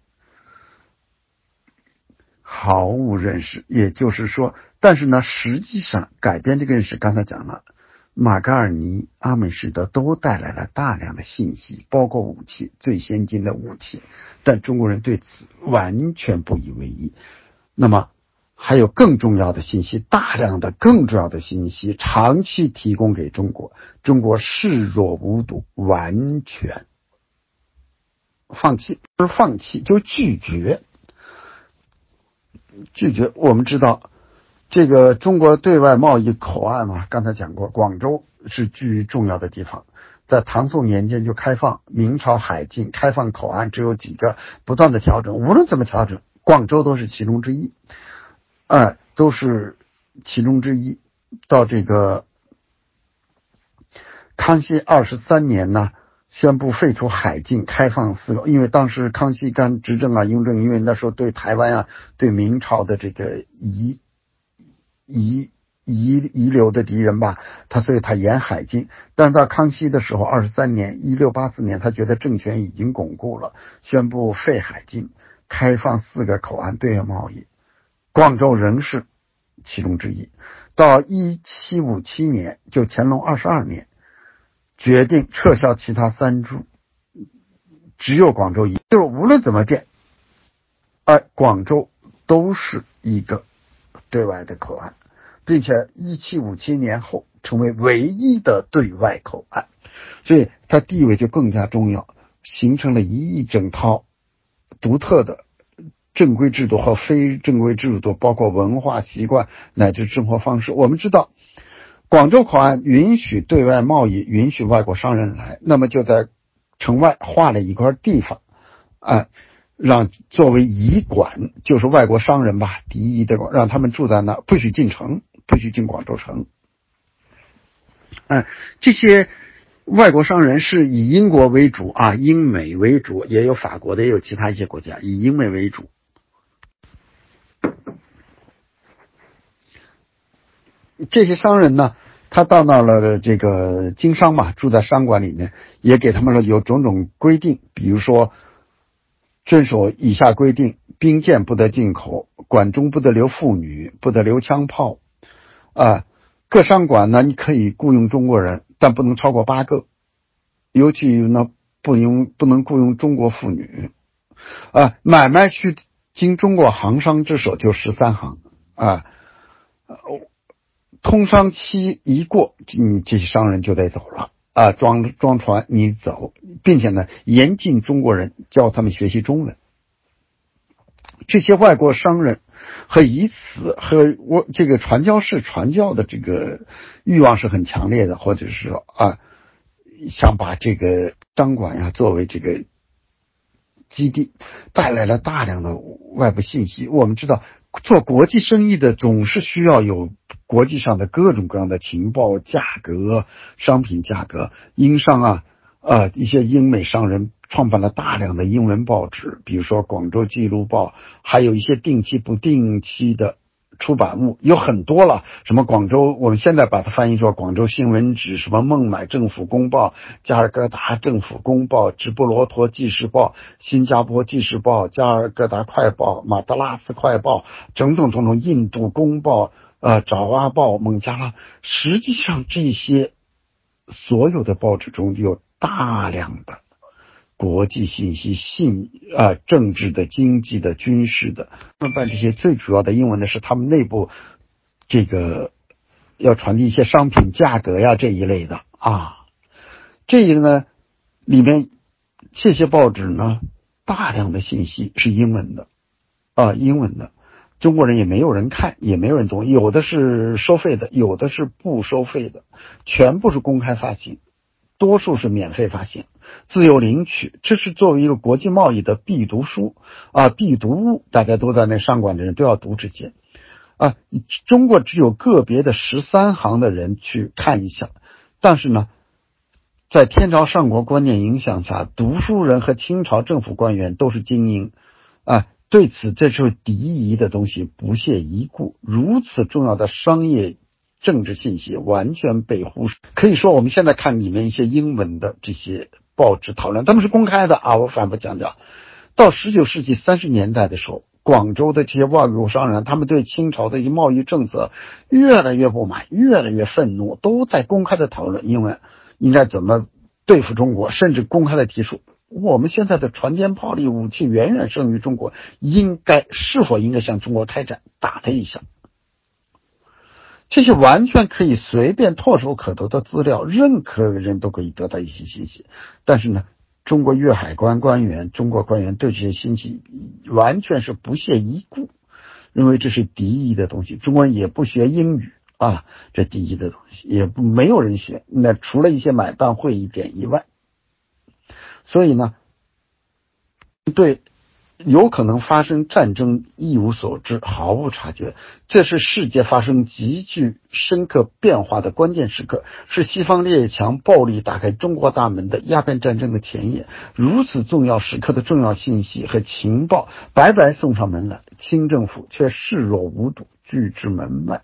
也就是说，但是呢，实际上改变这个认识，刚才讲了，马格尔尼、阿美士德都带来了大量的信息，包括武器，最先进的武器，但中国人对此完全不以为意。那么还有更重要的信息，更重要的信息长期提供给中国，中国视若无睹，完全放弃，不是放弃就拒绝。我们知道这个中国对外贸易口岸嘛，刚才讲过，广州是居重要的地方，在唐宋年间就开放，明朝海禁开放口岸只有几个，不断的调整，无论怎么调整，广州都是其中之一，到这个康熙23年呢，宣布废除海禁，开放4个，因为当时康熙刚执政雍正，因为那时候对台湾对明朝的这个遗留的敌人吧，所以他严海禁。但是到康熙的时候，23年1684年，他觉得政权已经巩固了，宣布废海禁，开放4个口岸对外贸易，广州仍是其中之一。到1757年，就乾隆22年，决定撤销其他3处，只有广州一，就是无论怎么变，广州都是一个对外的口岸，并且1757年后成为唯一的对外口岸，所以它地位就更加重要，形成了一整套独特的正规制度和非正规制度，包括文化习惯乃至生活方式。我们知道广州口岸允许对外贸易，允许外国商人来，那么就在城外划了一块地方让作为仪馆，就是外国商人吧，敌意的让他们住在那，不许进城，不许进广州城。这些外国商人是以英国为主英美为主，也有法国的，也有其他一些国家，以英美为主。这些商人呢，他到那了这个经商嘛，住在商馆里面，也给他们了有种种规定，比如说遵守以下规定：兵舰不得进口，馆中不得留妇女，不得留枪炮。各商馆呢，你可以雇佣中国人，但不能超过8个，尤其呢不能雇佣中国妇女。买卖需经中国行商之手，就13行通商期一过，这些商人就得走了装船你走，并且呢严禁中国人，教他们学习中文。这些外国商人以此和我这个传教士传教的这个欲望是很强烈的，或者是说想把这个商馆作为这个基地，带来了大量的外部信息。我们知道做国际生意的总是需要有国际上的各种各样的情报、价格、商品价格。英商一些英美商人创办了大量的英文报纸，比如说广州记录报，还有一些定期不定期的出版物，有很多了，什么广州，我们现在把它翻译作广州新闻纸，什么孟买政府公报、加尔各答政府公报、直布罗陀纪事报、新加坡纪事报、加尔各答快报、马德拉斯快报，种种印度公报、爪哇报、孟加拉。实际上这些所有的报纸中有大量的国际信息，政治的、经济的、军事的。办这些最主要的英文的是他们内部这个要传递一些商品价格这一类的这个呢里面这些报纸呢大量的信息是英文的中国人也没有人看，也没有人懂，有的是收费的，有的是不收费的，全部是公开发行，多数是免费发行，自由领取。这是作为一个国际贸易的必读书必读物，大家都在那商馆的人都要读这些中国只有个别的13行的人去看一下，但是呢在天朝上国观念影响下，读书人和清朝政府官员都是精英对此这是敌夷的东西不屑一顾，如此重要的商业政治信息完全被忽视。可以说我们现在看里面一些英文的这些报纸讨论，他们是公开的我反复强调。到19世纪30年代的时候，广州的这些外国商人，他们对清朝的一些贸易政策越来越不满，越来越愤怒，都在公开的讨论英文应该怎么对付中国，甚至公开的提出我们现在的船坚炮利武器远远胜于中国，是否应该向中国开战，打他一下。这些完全可以随便唾手可得的资料，任何人都可以得到一些信息。但是呢，中国粤海关官员、中国官员对这些信息完全是不屑一顾，认为这是敌意的东西。中国人也不学英语这敌意的东西也没有人学，那除了一些买办会议点以外。所以呢，对有可能发生战争一无所知，毫无察觉。这是世界发生极具深刻变化的关键时刻，是西方列强暴力打开中国大门的鸦片战争的前夜。如此重要时刻的重要信息和情报白白送上门来，清政府却视若无睹，拒之门外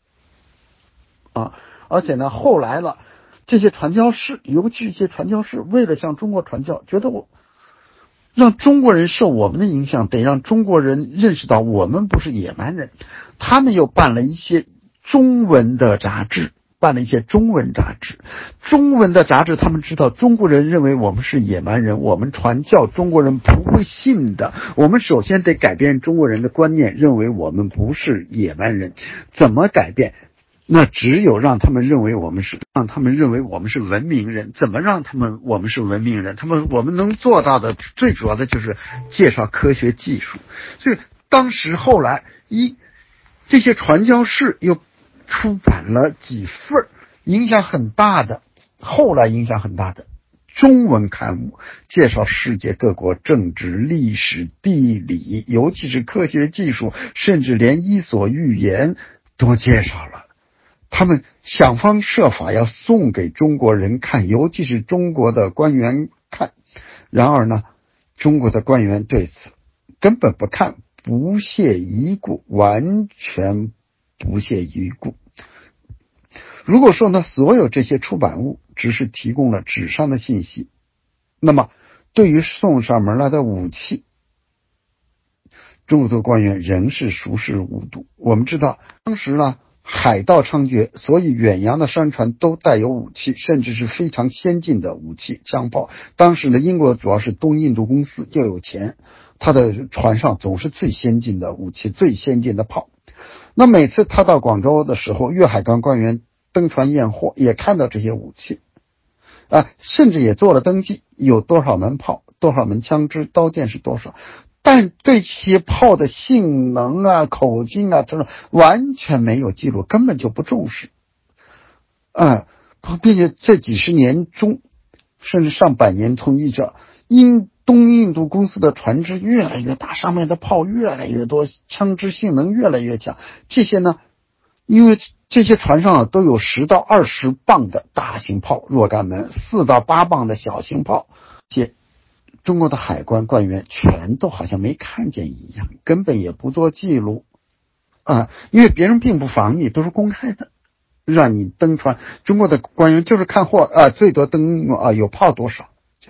而且呢，后来了这些传教士，尤其一些传教士为了向中国传教，觉得让中国人受我们的影响，得让中国人认识到我们不是野蛮人。他们又办了一些中文的杂志，中文的杂志他们知道中国人认为我们是野蛮人，我们传教中国人不会信的，我们首先得改变中国人的观念，认为我们不是野蛮人。怎么改变？ 那只有让他们认为我们是文明人。怎么让我们是文明人？我们能做到的最主要的就是介绍科学技术。所以当时后来这些传教士又出版了几份后来影响很大的中文刊物，介绍世界各国政治、历史、地理，尤其是科学技术，甚至连伊索寓言都介绍了。他们想方设法要送给中国人看，尤其是中国的官员看。然而呢，中国的官员对此根本不看，不屑一顾，完全不屑一顾。如果说呢，所有这些出版物只是提供了纸上的信息，那么对于送上门来的武器，中国的官员仍是熟视无睹。我们知道当时呢，海盗猖獗，所以远洋的商船都带有武器，甚至是非常先进的武器，枪炮。当时的英国主要是东印度公司又有钱，他的船上总是最先进的武器，最先进的炮。那每次他到广州的时候，粤海关官员登船验货，也看到这些武器甚至也做了登记，有多少门炮，多少门枪支，刀剑是多少。但对这些炮的性能口径这种完全没有记录，根本就不重视并且这几十年中，甚至上百年从业者，东印度公司的船只越来越大，上面的炮越来越多，枪支性能越来越强。这些呢，因为这些船上都有10到20磅的大型炮若干门，4到8磅的小型炮，中国的海关官员全都好像没看见一样，根本也不做记录因为别人并不防你，都是公开的，让你登船。中国的官员就是看货最多登有炮多少。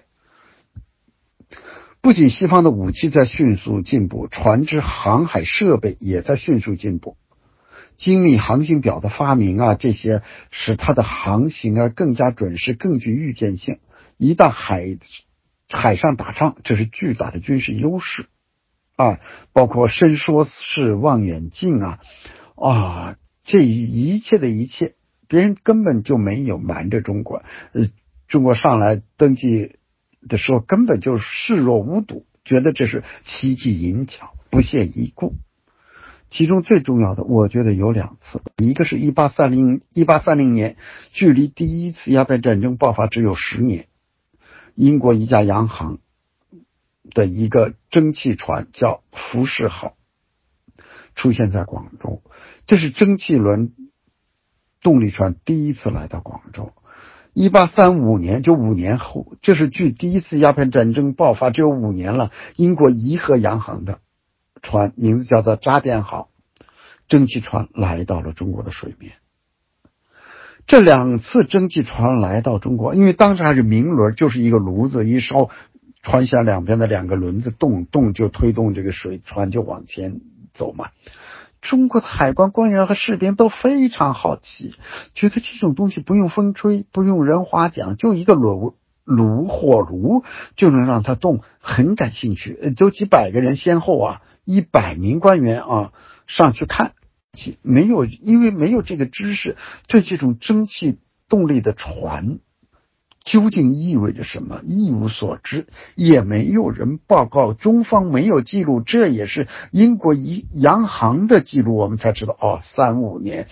不仅西方的武器在迅速进步，船只航海设备也在迅速进步。精密航行表的发明这些使它的航行更加准时，更具预见性。一旦海上打仗，这是巨大的军事优势包括伸缩式望远镜这一切的一切，别人根本就没有瞒着中国。中国上来登记的时候根本就视若无睹，觉得这是奇技淫巧，不屑一顾。其中最重要的我觉得有2次，一个是1830年，距离第一次鸦片战争爆发只有10年，英国一家洋行的一个蒸汽船叫福士号出现在广州，这是蒸汽轮动力船第一次来到广州。1835年，就5年后，这是距第一次鸦片战争爆发只有5年了，英国怡和洋行的船，名字叫做渣甸号蒸汽船来到了中国的水面。这2次蒸汽船来到中国，因为当时还是明轮，就是一个炉子一烧，船舷两边的2个轮子动就推动这个水船就往前走嘛。中国的海关官员和士兵都非常好奇，觉得这种东西不用风吹，不用人划桨，就一个火炉就能让它动，很感兴趣。就几百个人先后100名官员上去看，因为没有这个知识，对这种蒸汽动力的船究竟意味着什么一无所知，也没有人报告，中方没有记录，这也是英国洋行的记录，我们才知道30年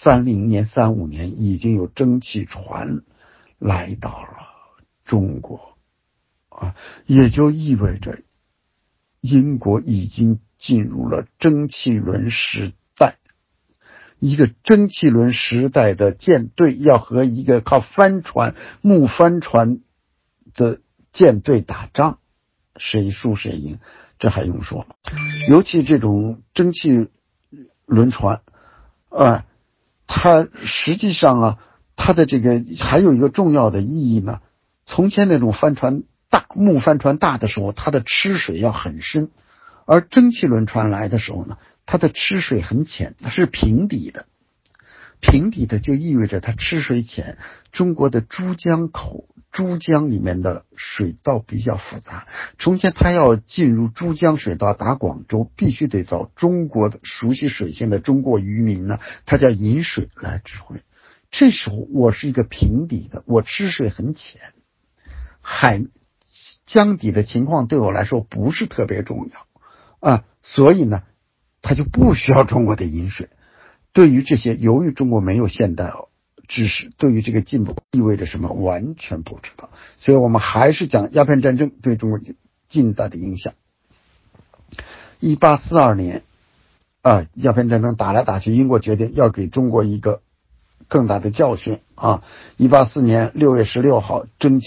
35年已经有蒸汽船来到了中国也就意味着英国已经进入了蒸汽轮时代。一个蒸汽轮时代的舰队要和一个靠木帆船的舰队打仗，谁输谁赢，这还用说吗？尤其这种蒸汽轮船它实际上它的这个还有一个重要的意义呢。从前那种木帆船大的时候，它的吃水要很深，而蒸汽轮船来的时候呢，它的吃水很浅，它是平底的就意味着它吃水浅。中国的珠江口珠江里面的水道比较复杂，从前他要进入珠江水道打广州，必须得找中国的熟悉水性的中国渔民呢，他叫引水来指挥。这时候我是一个平底的，我吃水很浅，江底的情况对我来说不是特别重要所以呢他就不需要中国的引水。对于这些，由于中国没有现代知识，对于这个进步意味着什么完全不知道，所以我们还是讲鸦片战争对中国近代的影响。1842年鸦片战争打来打去，英国决定要给中国一个更大的教训184年6月16号，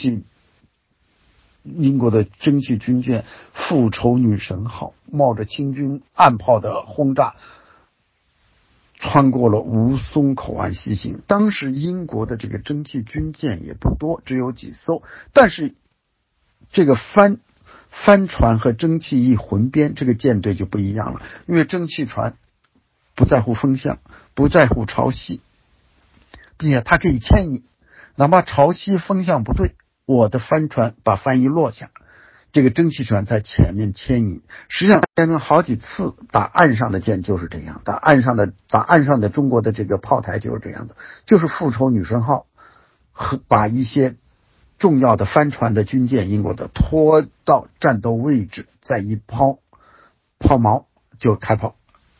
英国的蒸汽军舰复仇女神号冒着清军岸炮的轰炸，穿过了吴淞口岸西行。当时英国的这个蒸汽军舰也不多，只有几艘，但是这个帆船和蒸汽一混编，这个舰队就不一样了。因为蒸汽船不在乎风向，不在乎潮汐，并且它可以牵引，哪怕潮汐风向不对，我的帆船把帆一落下，这个蒸汽船在前面牵引。实际上战争好几次打岸上的舰就是这样，打岸上的中国的这个炮台就是这样的，就是复仇女神号和把一些重要的帆船的军舰英国的拖到战斗位置，再一抛锚就开炮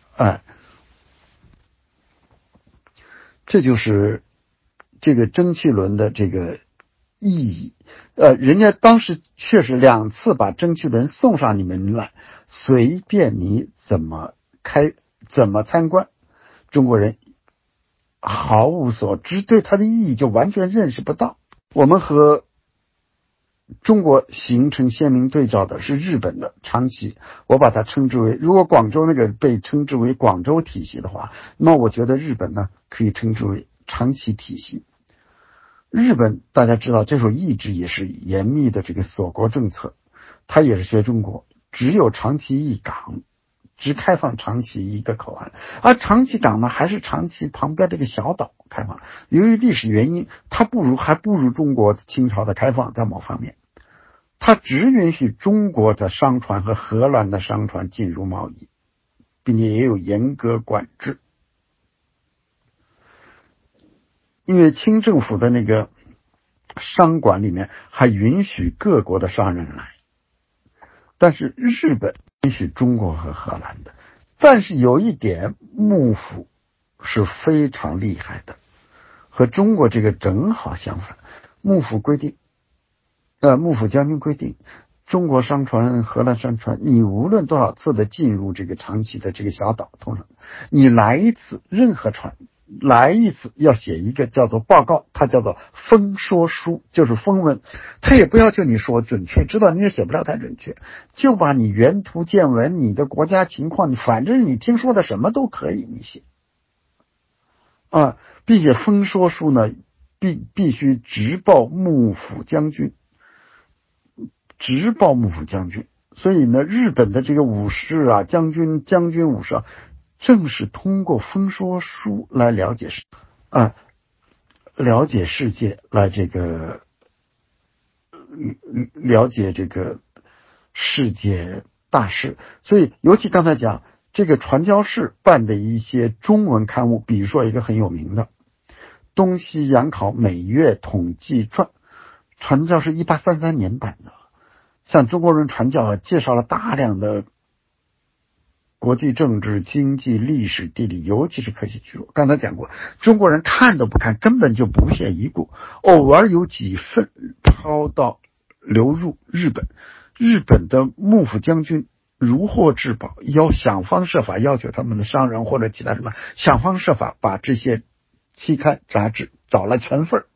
这就是这个蒸汽轮的这个意义。人家当时确实2次把蒸汽轮送上你们来，随便你怎么参观，中国人毫无所知，对它的意义就完全认识不到。我们和中国形成鲜明对照的是日本的长崎，我把它称之为，如果广州那个被称之为广州体系的话，那么我觉得日本呢可以称之为长崎体系。日本大家知道，这时候一直也是严密的这个锁国政策，它也是学中国，只有长崎一港，只开放长崎一个口岸，而长崎港呢还是长崎旁边这个小岛开放。由于历史原因，它还不如中国清朝的开放，在某方面它只允许中国的商船和荷兰的商船进入贸易，并且也有严格管制。因为清政府的那个商馆里面还允许各国的商人来，但是日本允许中国和荷兰的。但是有一点，幕府是非常厉害的，和中国这个正好相反。幕府将军规定，中国商船、荷兰商船，你无论多少次的进入这个长崎的这个小岛，通常你来一次，任何船来一次要写一个叫做报告，它叫做封说书，就是封文。他也不要求你说准确，知道你也写不了太准确，就把你原图见闻，你的国家情况，反正你听说的什么都可以你写并且封说书呢必须直报幕府将军，所以呢日本的这个武士将军武士正是通过封说书来了解世界，来了解这个世界大事。所以尤其刚才讲这个传教士办的一些中文刊物，比如说一个很有名的东西洋考每月统计传，传教是1833年版的，向中国人传教介绍了大量的国际政治、经济、历史、地理，尤其是科学技术。刚才讲过，中国人看都不看，根本就不屑一顾，偶尔有几份流入日本。日本的幕府将军如获至宝，要想方设法要求他们的商人或者其他什么，想方设法把这些期刊杂志找来全份。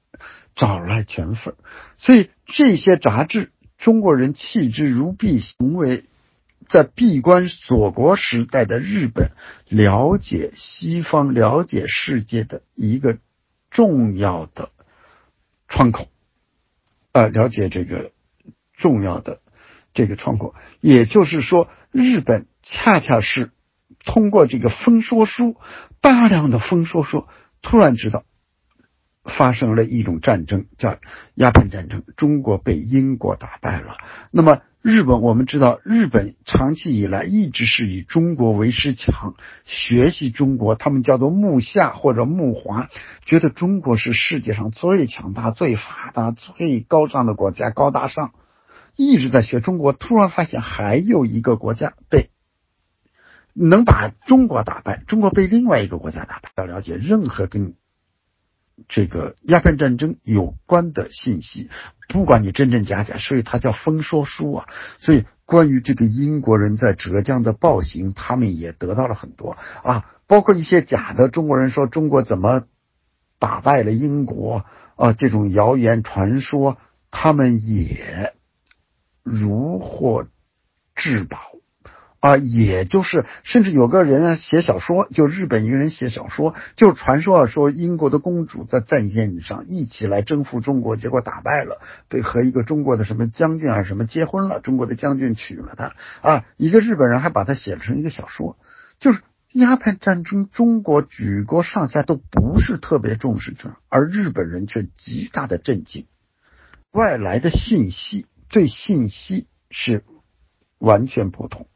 所以这些杂志中国人弃之如敝，成为在闭关锁国时代的日本了解西方、了解世界的一个重要的窗口了解这个重要的这个窗口。也就是说，日本恰恰是通过这个封说书，大量的封说书，突然知道发生了一种战争，叫鸦片战争，中国被英国打败了。那么日本，我们知道日本长期以来一直是以中国为师强，学习中国，他们叫做慕夏或者慕华，觉得中国是世界上最强大、最发达、最高尚的国家，高大上，一直在学中国。突然发现还有一个国家能把中国打败，中国被另外一个国家打败。要了解任何跟这个鸦片战争有关的信息，不管你真真假假，所以它叫风说书啊。所以关于这个英国人在浙江的暴行，他们也得到了很多啊，包括一些假的中国人说中国怎么打败了英国啊，这种谣言传说，他们也如获至宝啊，也就是甚至有个人写小说，就日本一个人写小说，就传说说英国的公主在战线上一起来征服中国，结果打败了，和一个中国的什么将军啊什么结婚了，中国的将军娶了她啊，一个日本人还把它写成一个小说。就是鸦片战争，中国举国上下都不是特别重视这，而日本人却极大的震惊。外来的信息对信息是完全不同。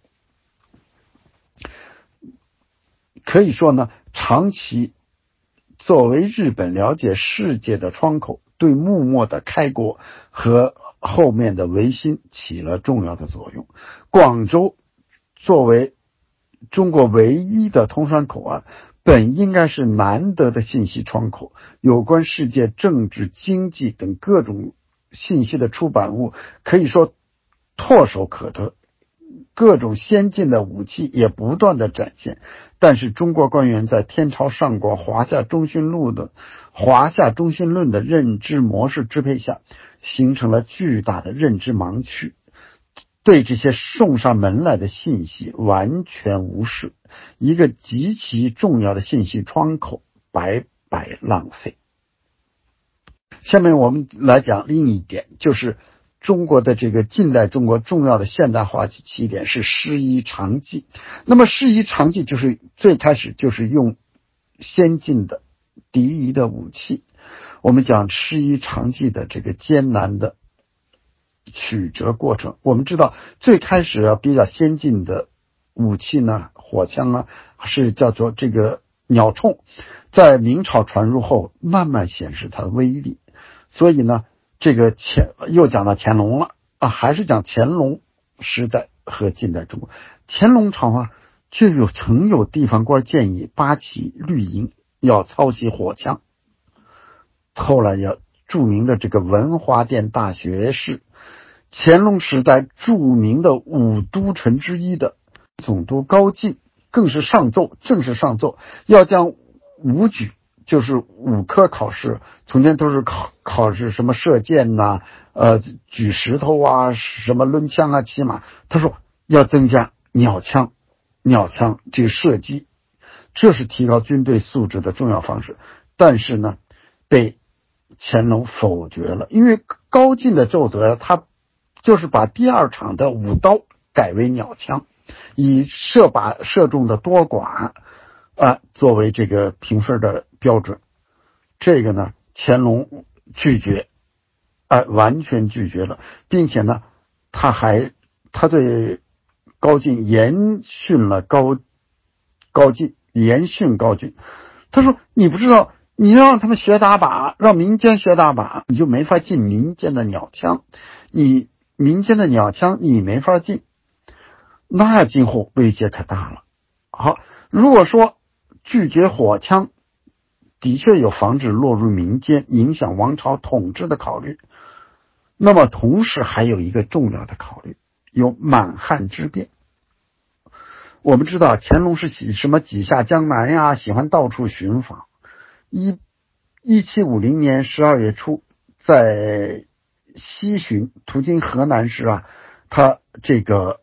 可以说呢，长期作为日本了解世界的窗口，对幕末的开国和后面的维新起了重要的作用。广州作为中国唯一的通商口岸，本应该是难得的信息窗口，有关世界政治、经济等各种信息的出版物可以说唾手可得，各种先进的武器也不断的展现。但是中国官员在天朝上国华夏中心论的认知模式支配下，形成了巨大的认知盲区，对这些送上门来的信息完全无视，一个极其重要的信息窗口白白浪费。下面我们来讲另一点，就是中国的这个近代中国重要的现代化起点是师夷长技。那么师夷长技就是最开始就是用先进的敌夷的武器。我们讲师夷长技的这个艰难的曲折过程，我们知道最开始比较先进的武器呢，火枪啊，是叫做这个鸟铳，在明朝传入后慢慢显示它的威力。所以呢，这个又讲到乾隆了啊，还是讲乾隆时代和近代中国。乾隆朝啊，曾有地方官建议八旗绿营要操起火枪。后来要著名的这个文华殿大学士，乾隆时代著名的五都臣之一的总督高进，更是正式上奏，要将武举，就是武科考试，从前都是考试什么射箭呐、举石头啊，什么抡枪啊、骑马，他说要增加鸟枪这个射击，这是提高军队素质的重要方式。但是呢，被乾隆否决了，因为高进的奏折他就是把第二场的武刀改为鸟枪，以射中的多寡作为这个评分的标准。这个呢，乾隆拒绝，完全拒绝了，并且呢，他对高进严训高进。他说你不知道，你让他们学打靶，让民间学打靶，你就没法进民间的鸟枪，你民间的鸟枪你没法进，那今后威胁可大了。好，如果说拒绝火枪的确有防止落入民间影响王朝统治的考虑，那么同时还有一个重要的考虑，有满汉之变。我们知道乾隆是几下江南呀，喜欢到处寻访。1750年12月初，在西巡途经河南时他这个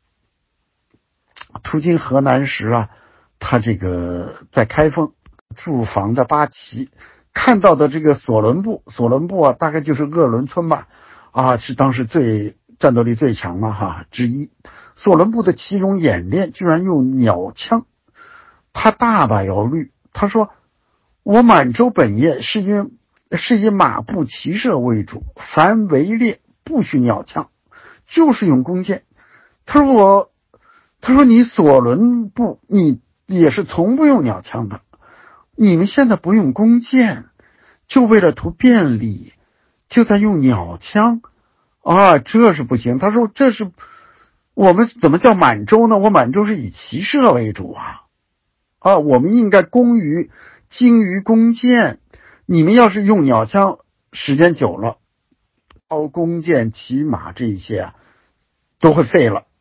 在开封驻防的八旗看到的这个索伦部大概就是鄂伦春吧，是当时战斗力最强之一。索伦部的其中演练居然用鸟枪，他大把摇虑。他说我满洲本业是因为是以马步骑射为主，凡围猎不许鸟枪，就是用弓箭。他说你索伦部你也是从不用鸟枪的，你们现在不用弓箭，就为了图便利，就在用鸟枪啊，这是不行。他说这是我们怎么叫满洲呢？我满洲是以骑射为主啊，我们应该精于弓箭。你们要是用鸟枪，时间久了，弓箭、骑马这些都会废了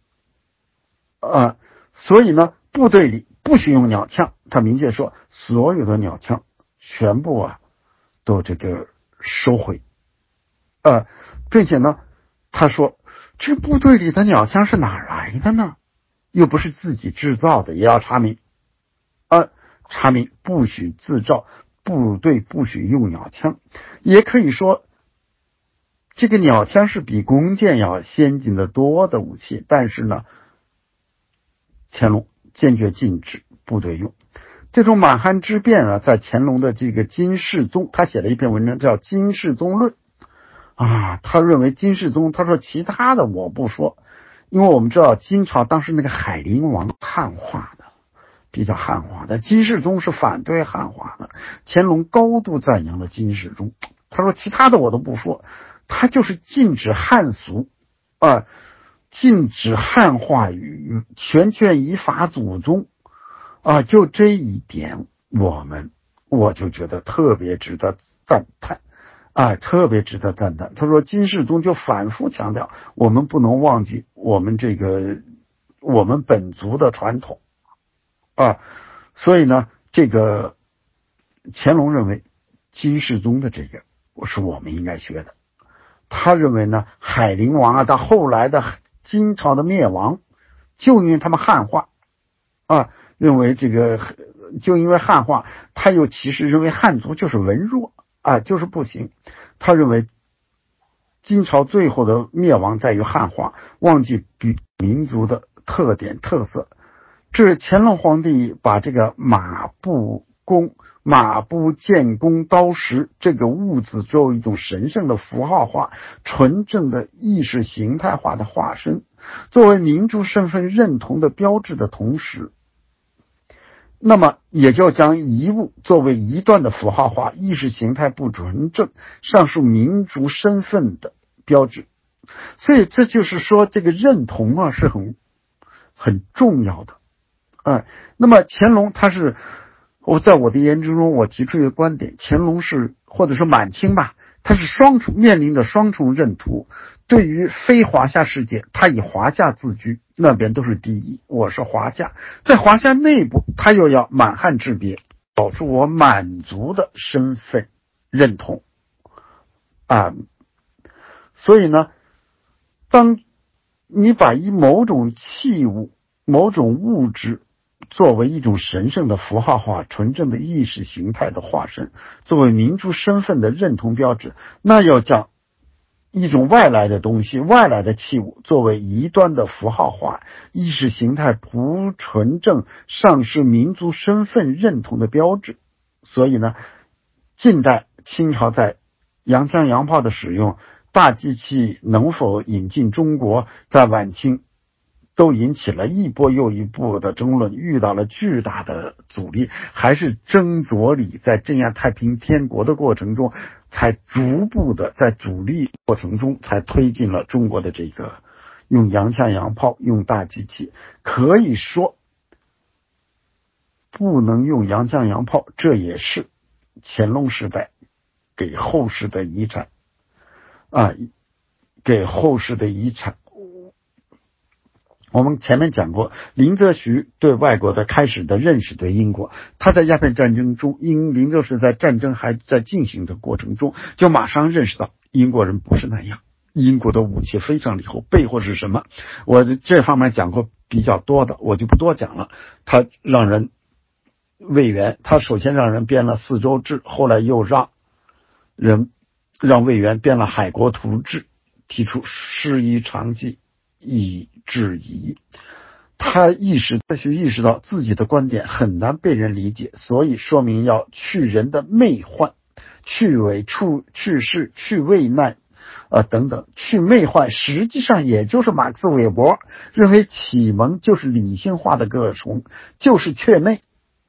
所以呢，部队里不许用鸟枪。他明确说，所有的鸟枪全部都这个收回并且呢，他说这部队里的鸟枪是哪来的呢？又不是自己制造的，也要查明查明不许自造，部队不许用鸟枪。也可以说这个鸟枪是比弓箭要先进的多的武器，但是呢，乾隆坚决禁止部队用。这种满汉之变在乾隆的这个金世宗，他写了一篇文章叫《金世宗论》他认为金世宗，他说其他的我不说，因为我们知道金朝当时那个海陵王汉化的，比较汉化的，金世宗是反对汉化的。乾隆高度赞扬了金世宗，他说其他的我都不说，他就是禁止汉俗禁止汉话语，全权依法祖宗就这一点我就觉得特别值得赞叹特别值得赞叹。他说金世宗就反复强调，我们不能忘记我们本族的传统所以呢，这个乾隆认为金世宗的这个是我们应该学的。他认为呢，海陵王到后来的金朝的灭亡，就因为他们汉化认为这个就因为汉化，他又其实认为汉族就是文弱就是不行。他认为金朝最后的灭亡在于汉化，忘记民族的特点特色。这是乾隆皇帝把这个马步剑弓刀石这个物字作为一种神圣的符号化、纯正的意识形态化的化身，作为民族身份认同的标志的同时，那么也就将遗物作为一段的符号化、意识形态不纯正、上述民族身份的标志。所以这就是说，这个认同是很重要的那么乾隆在我的研究中，我提出一个观点，乾隆或者说满清吧，他是面临着双重认同。对于非华夏世界，他以华夏自居，那边都是第一，我是华夏。在华夏内部，他又要满汉之别，保住我满族的身份认同所以呢，当你把某种器物、某种物质作为一种神圣的符号化、纯正的意识形态的化身，作为民族身份的认同标志，那要将一种外来的东西、外来的器物作为一端的符号化、意识形态不纯正、丧失民族身份认同的标志。所以呢，近代清朝在洋枪洋炮的使用、大机器能否引进中国，在晚清都引起了一波又一波的争论，遇到了巨大的阻力，还是曾左李在镇压太平天国的过程中，才逐步的在阻力过程中才推进了中国的这个用洋枪洋炮、用大机器。可以说不能用洋枪洋炮，这也是乾隆时代给后世的遗产给后世的遗产。我们前面讲过，林则徐对外国的开始的认识，对英国，他在鸦片战争中，林则徐在战争还在进行的过程中，就马上认识到英国人不是那样，英国的武器非常厉害，背后是什么？我这方面讲过比较多的，我就不多讲了。他让人魏源，他首先让人编了四州志，后来又让魏源编了海国图志，提出师夷长技以制夷。他意识到自己的观点很难被人理解，所以说明要去人的魅幻， 去伪、去世、去畏难等等，去魅幻，实际上也就是马克思韦伯认为启蒙就是理性化的各种，就是祛魅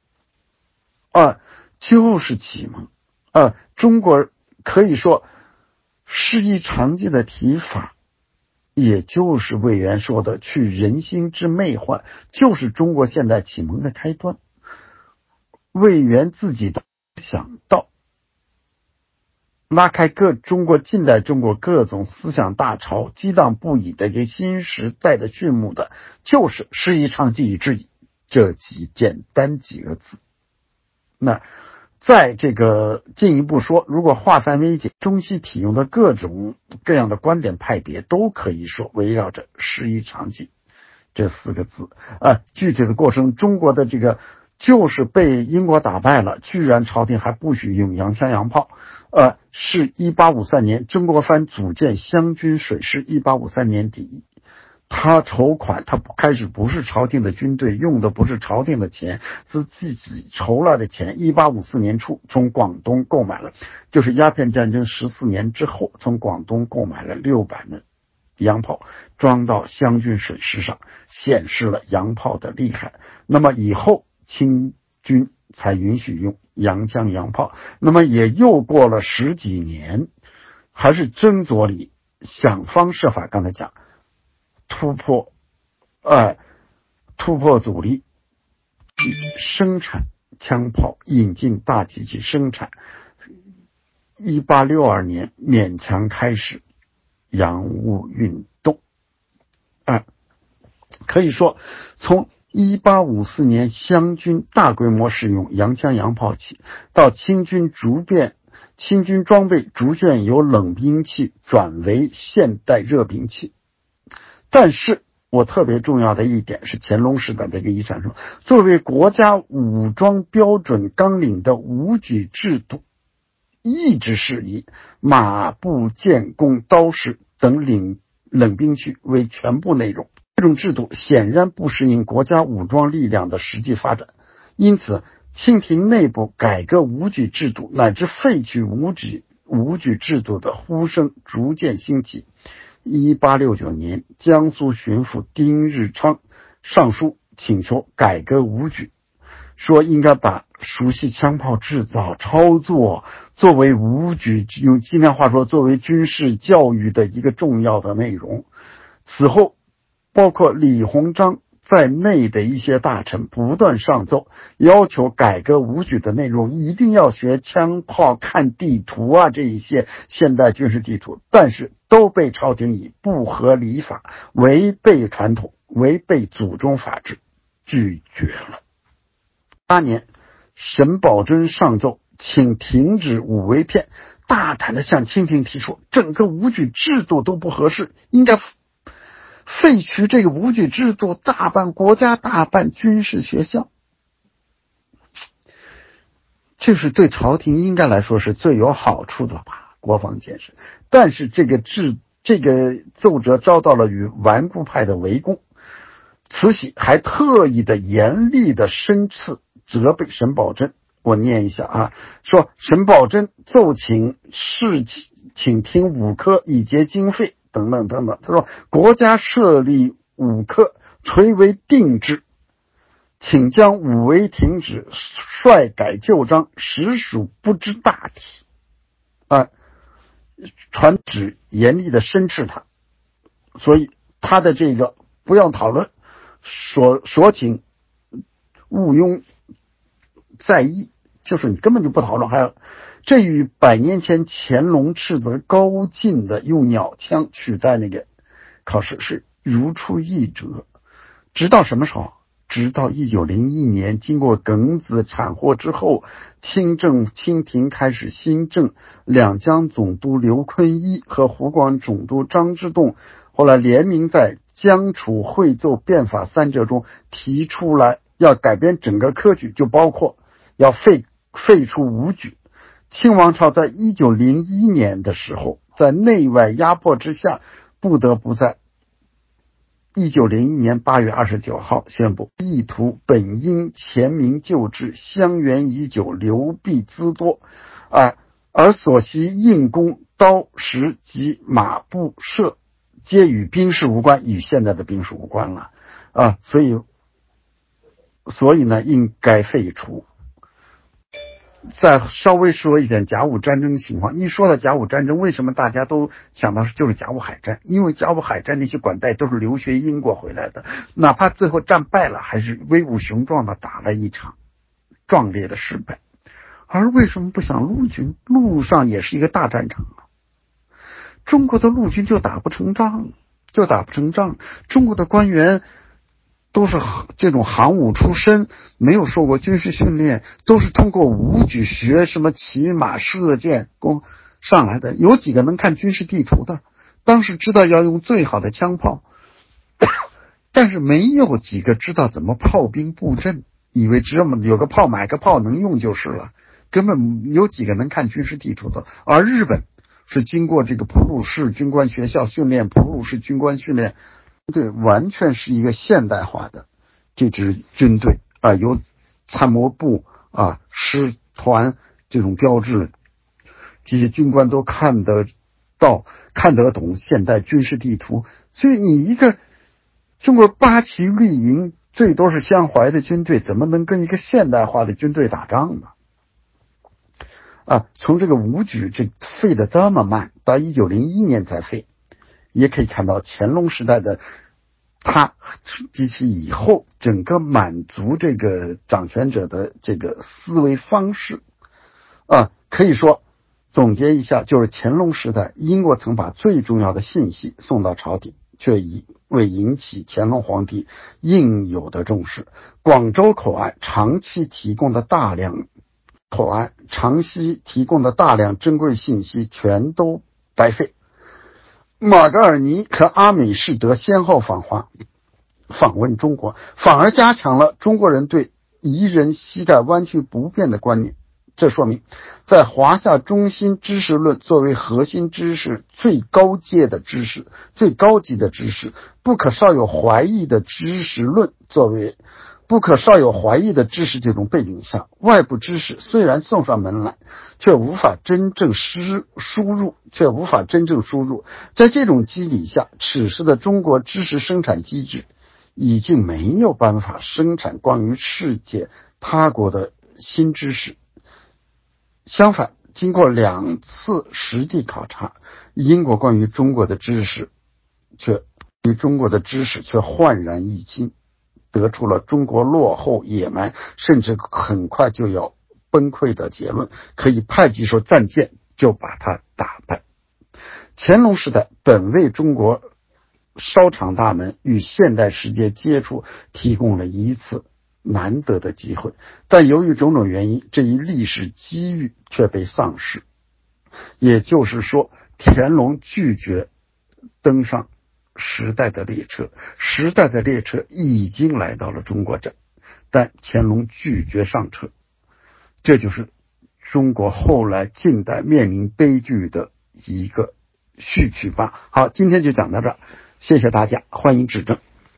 就是启蒙中国可以说师夷长技的提法，也就是魏源说的去人心之魅幻，就是中国现代启蒙的开端。魏源自己想到拉开中国近代中国各种思想大潮激荡不已的一个新时代的序幕的，就是师夷长技以制夷这简单几个字。那在这个进一步说，如果化繁为简，中西体用的各种各样的观点派别都可以说围绕着师夷长技这4个字具体的过程，中国的这个就是被英国打败了，居然朝廷还不许用洋枪洋炮是1853年曾国藩组建湘军水师，1853年底他筹款，他开始不是朝廷的军队，用的不是朝廷的钱，是自己筹来的钱。1854年初从广东购买了，就是鸦片战争14年之后，从广东购买了600门洋炮，装到湘军水师上，显示了洋炮的厉害。那么以后清军才允许用洋枪洋炮。那么也又过了10几年，还是曾左李想方设法，刚才讲突破阻力，生产枪炮，引进大机器生产。1862年勉强开始洋务运动可以说从1854年湘军大规模使用洋枪洋炮起，到清军装备逐渐由冷兵器转为现代热兵器。但是我特别重要的一点是乾隆时代的一个遗产说，作为国家武装标准纲领的武举制度，一直是以马步剑弓刀式等冷兵器为全部内容。这种制度显然不适应国家武装力量的实际发展，因此清廷内部改革武举制度乃至废去武举制度的呼声逐渐兴起。1869年，江苏巡抚丁日昌上书请求改革武举，说应该把熟悉枪炮制造操作作为武举，用今天话说作为军事教育的一个重要的内容。此后包括李鸿章在内的一些大臣不断上奏，要求改革武举的内容一定要学枪炮、看地图这一些现代军事地图，但是都被朝廷以不合礼法、违背传统、违背祖宗法制拒绝了。8年，沈葆桢上奏请停止武威片，大胆地向清廷提出整个武举制度都不合适，应该废除这个武举制度，大办国家大办军事学校。这是对朝廷应该来说是最有好处的吧，国防建设。但是这个奏折遭到了与顽固派的围攻，慈禧还特意的严厉的申斥责备沈葆桢。我念一下说沈葆桢奏请听武科以节经费等等等等。他说国家设立武科垂为定制，请将武威停止，率改旧章，实属不知大体传旨严厉的申斥他。所以他的这个不要讨论，所请毋庸在意，就是你根本就不讨论。还有这与100年前乾隆斥责高进的用鸟枪取代那个考试是如出一辙。直到什么时候？直到1901年，经过庚子惨祸之后，清廷开始新政，两江总督刘坤一和湖广总督张之洞后来联名在江楚会奏变法3折中提出来要改变整个科举，就包括要废除武举。清王朝在1901年的时候，在内外压迫之下，不得不在1901年8月29号宣布，意图本应前明旧制，相源已久，流弊滋多而所习硬弓、刀、石及马步射，皆与兵事无关，与现在的兵事无关了啊，所以呢，应该废除。再稍微说一点甲午战争情况。一说到甲午战争，为什么大家都想到就是甲午海战？因为甲午海战那些管带都是留学英国回来的，哪怕最后战败了，还是威武雄壮的打了一场壮烈的失败。而为什么不想陆军？陆上也是一个大战场啊，中国的陆军就打不成仗。中国的官员都是这种航母出身，没有受过军事训练，都是通过武举学什么骑马射箭上来的，有几个能看军事地图的？当时知道要用最好的枪炮，但是没有几个知道怎么炮兵布阵，以为只有个炮买个炮能用就是了，根本有几个能看军事地图的。而日本是经过这个普鲁士军官学校训练，普鲁士军官训练，对，完全是一个现代化的这支军队啊，有参谋部啊、师团这种标志，这些军官都看得懂现代军事地图。所以你一个中国八旗绿营最多是相怀的军队，怎么能跟一个现代化的军队打仗呢？啊，从这个武举这废的这么慢，到1901年才废，也可以看到乾隆时代的他及其以后整个满足这个掌权者的这个思维方式啊，可以说总结一下，就是乾隆时代英国曾把最重要的信息送到朝廷，却未引起乾隆皇帝应有的重视。广州口岸长期提供的大量珍贵信息全都白费。马格尔尼和阿美士德先后访问中国，反而加强了中国人对夷人膝盖弯曲不变的观念。这说明在华夏中心知识论作为核心知识、最高级的知识、不可稍有怀疑的知识这种背景下，外部知识虽然送上门来，却无法真正输入。在这种机理下，此时的中国知识生产机制已经没有办法生产关于世界他国的新知识。相反，经过2次实地考察，英国关于中国的知识却焕然一新，得出了中国落后野蛮，甚至很快就要崩溃的结论，可以派几手战舰就把它打败。乾隆时代本为中国烧厂大门与现代世界接触提供了一次难得的机会，但由于种种原因，这一历史机遇却被丧失。也就是说，乾隆拒绝登上时代的列车已经来到了中国站，但乾隆拒绝上车，这就是中国后来近代面临悲剧的一个序曲吧。好，今天就讲到这儿，谢谢大家，欢迎指正。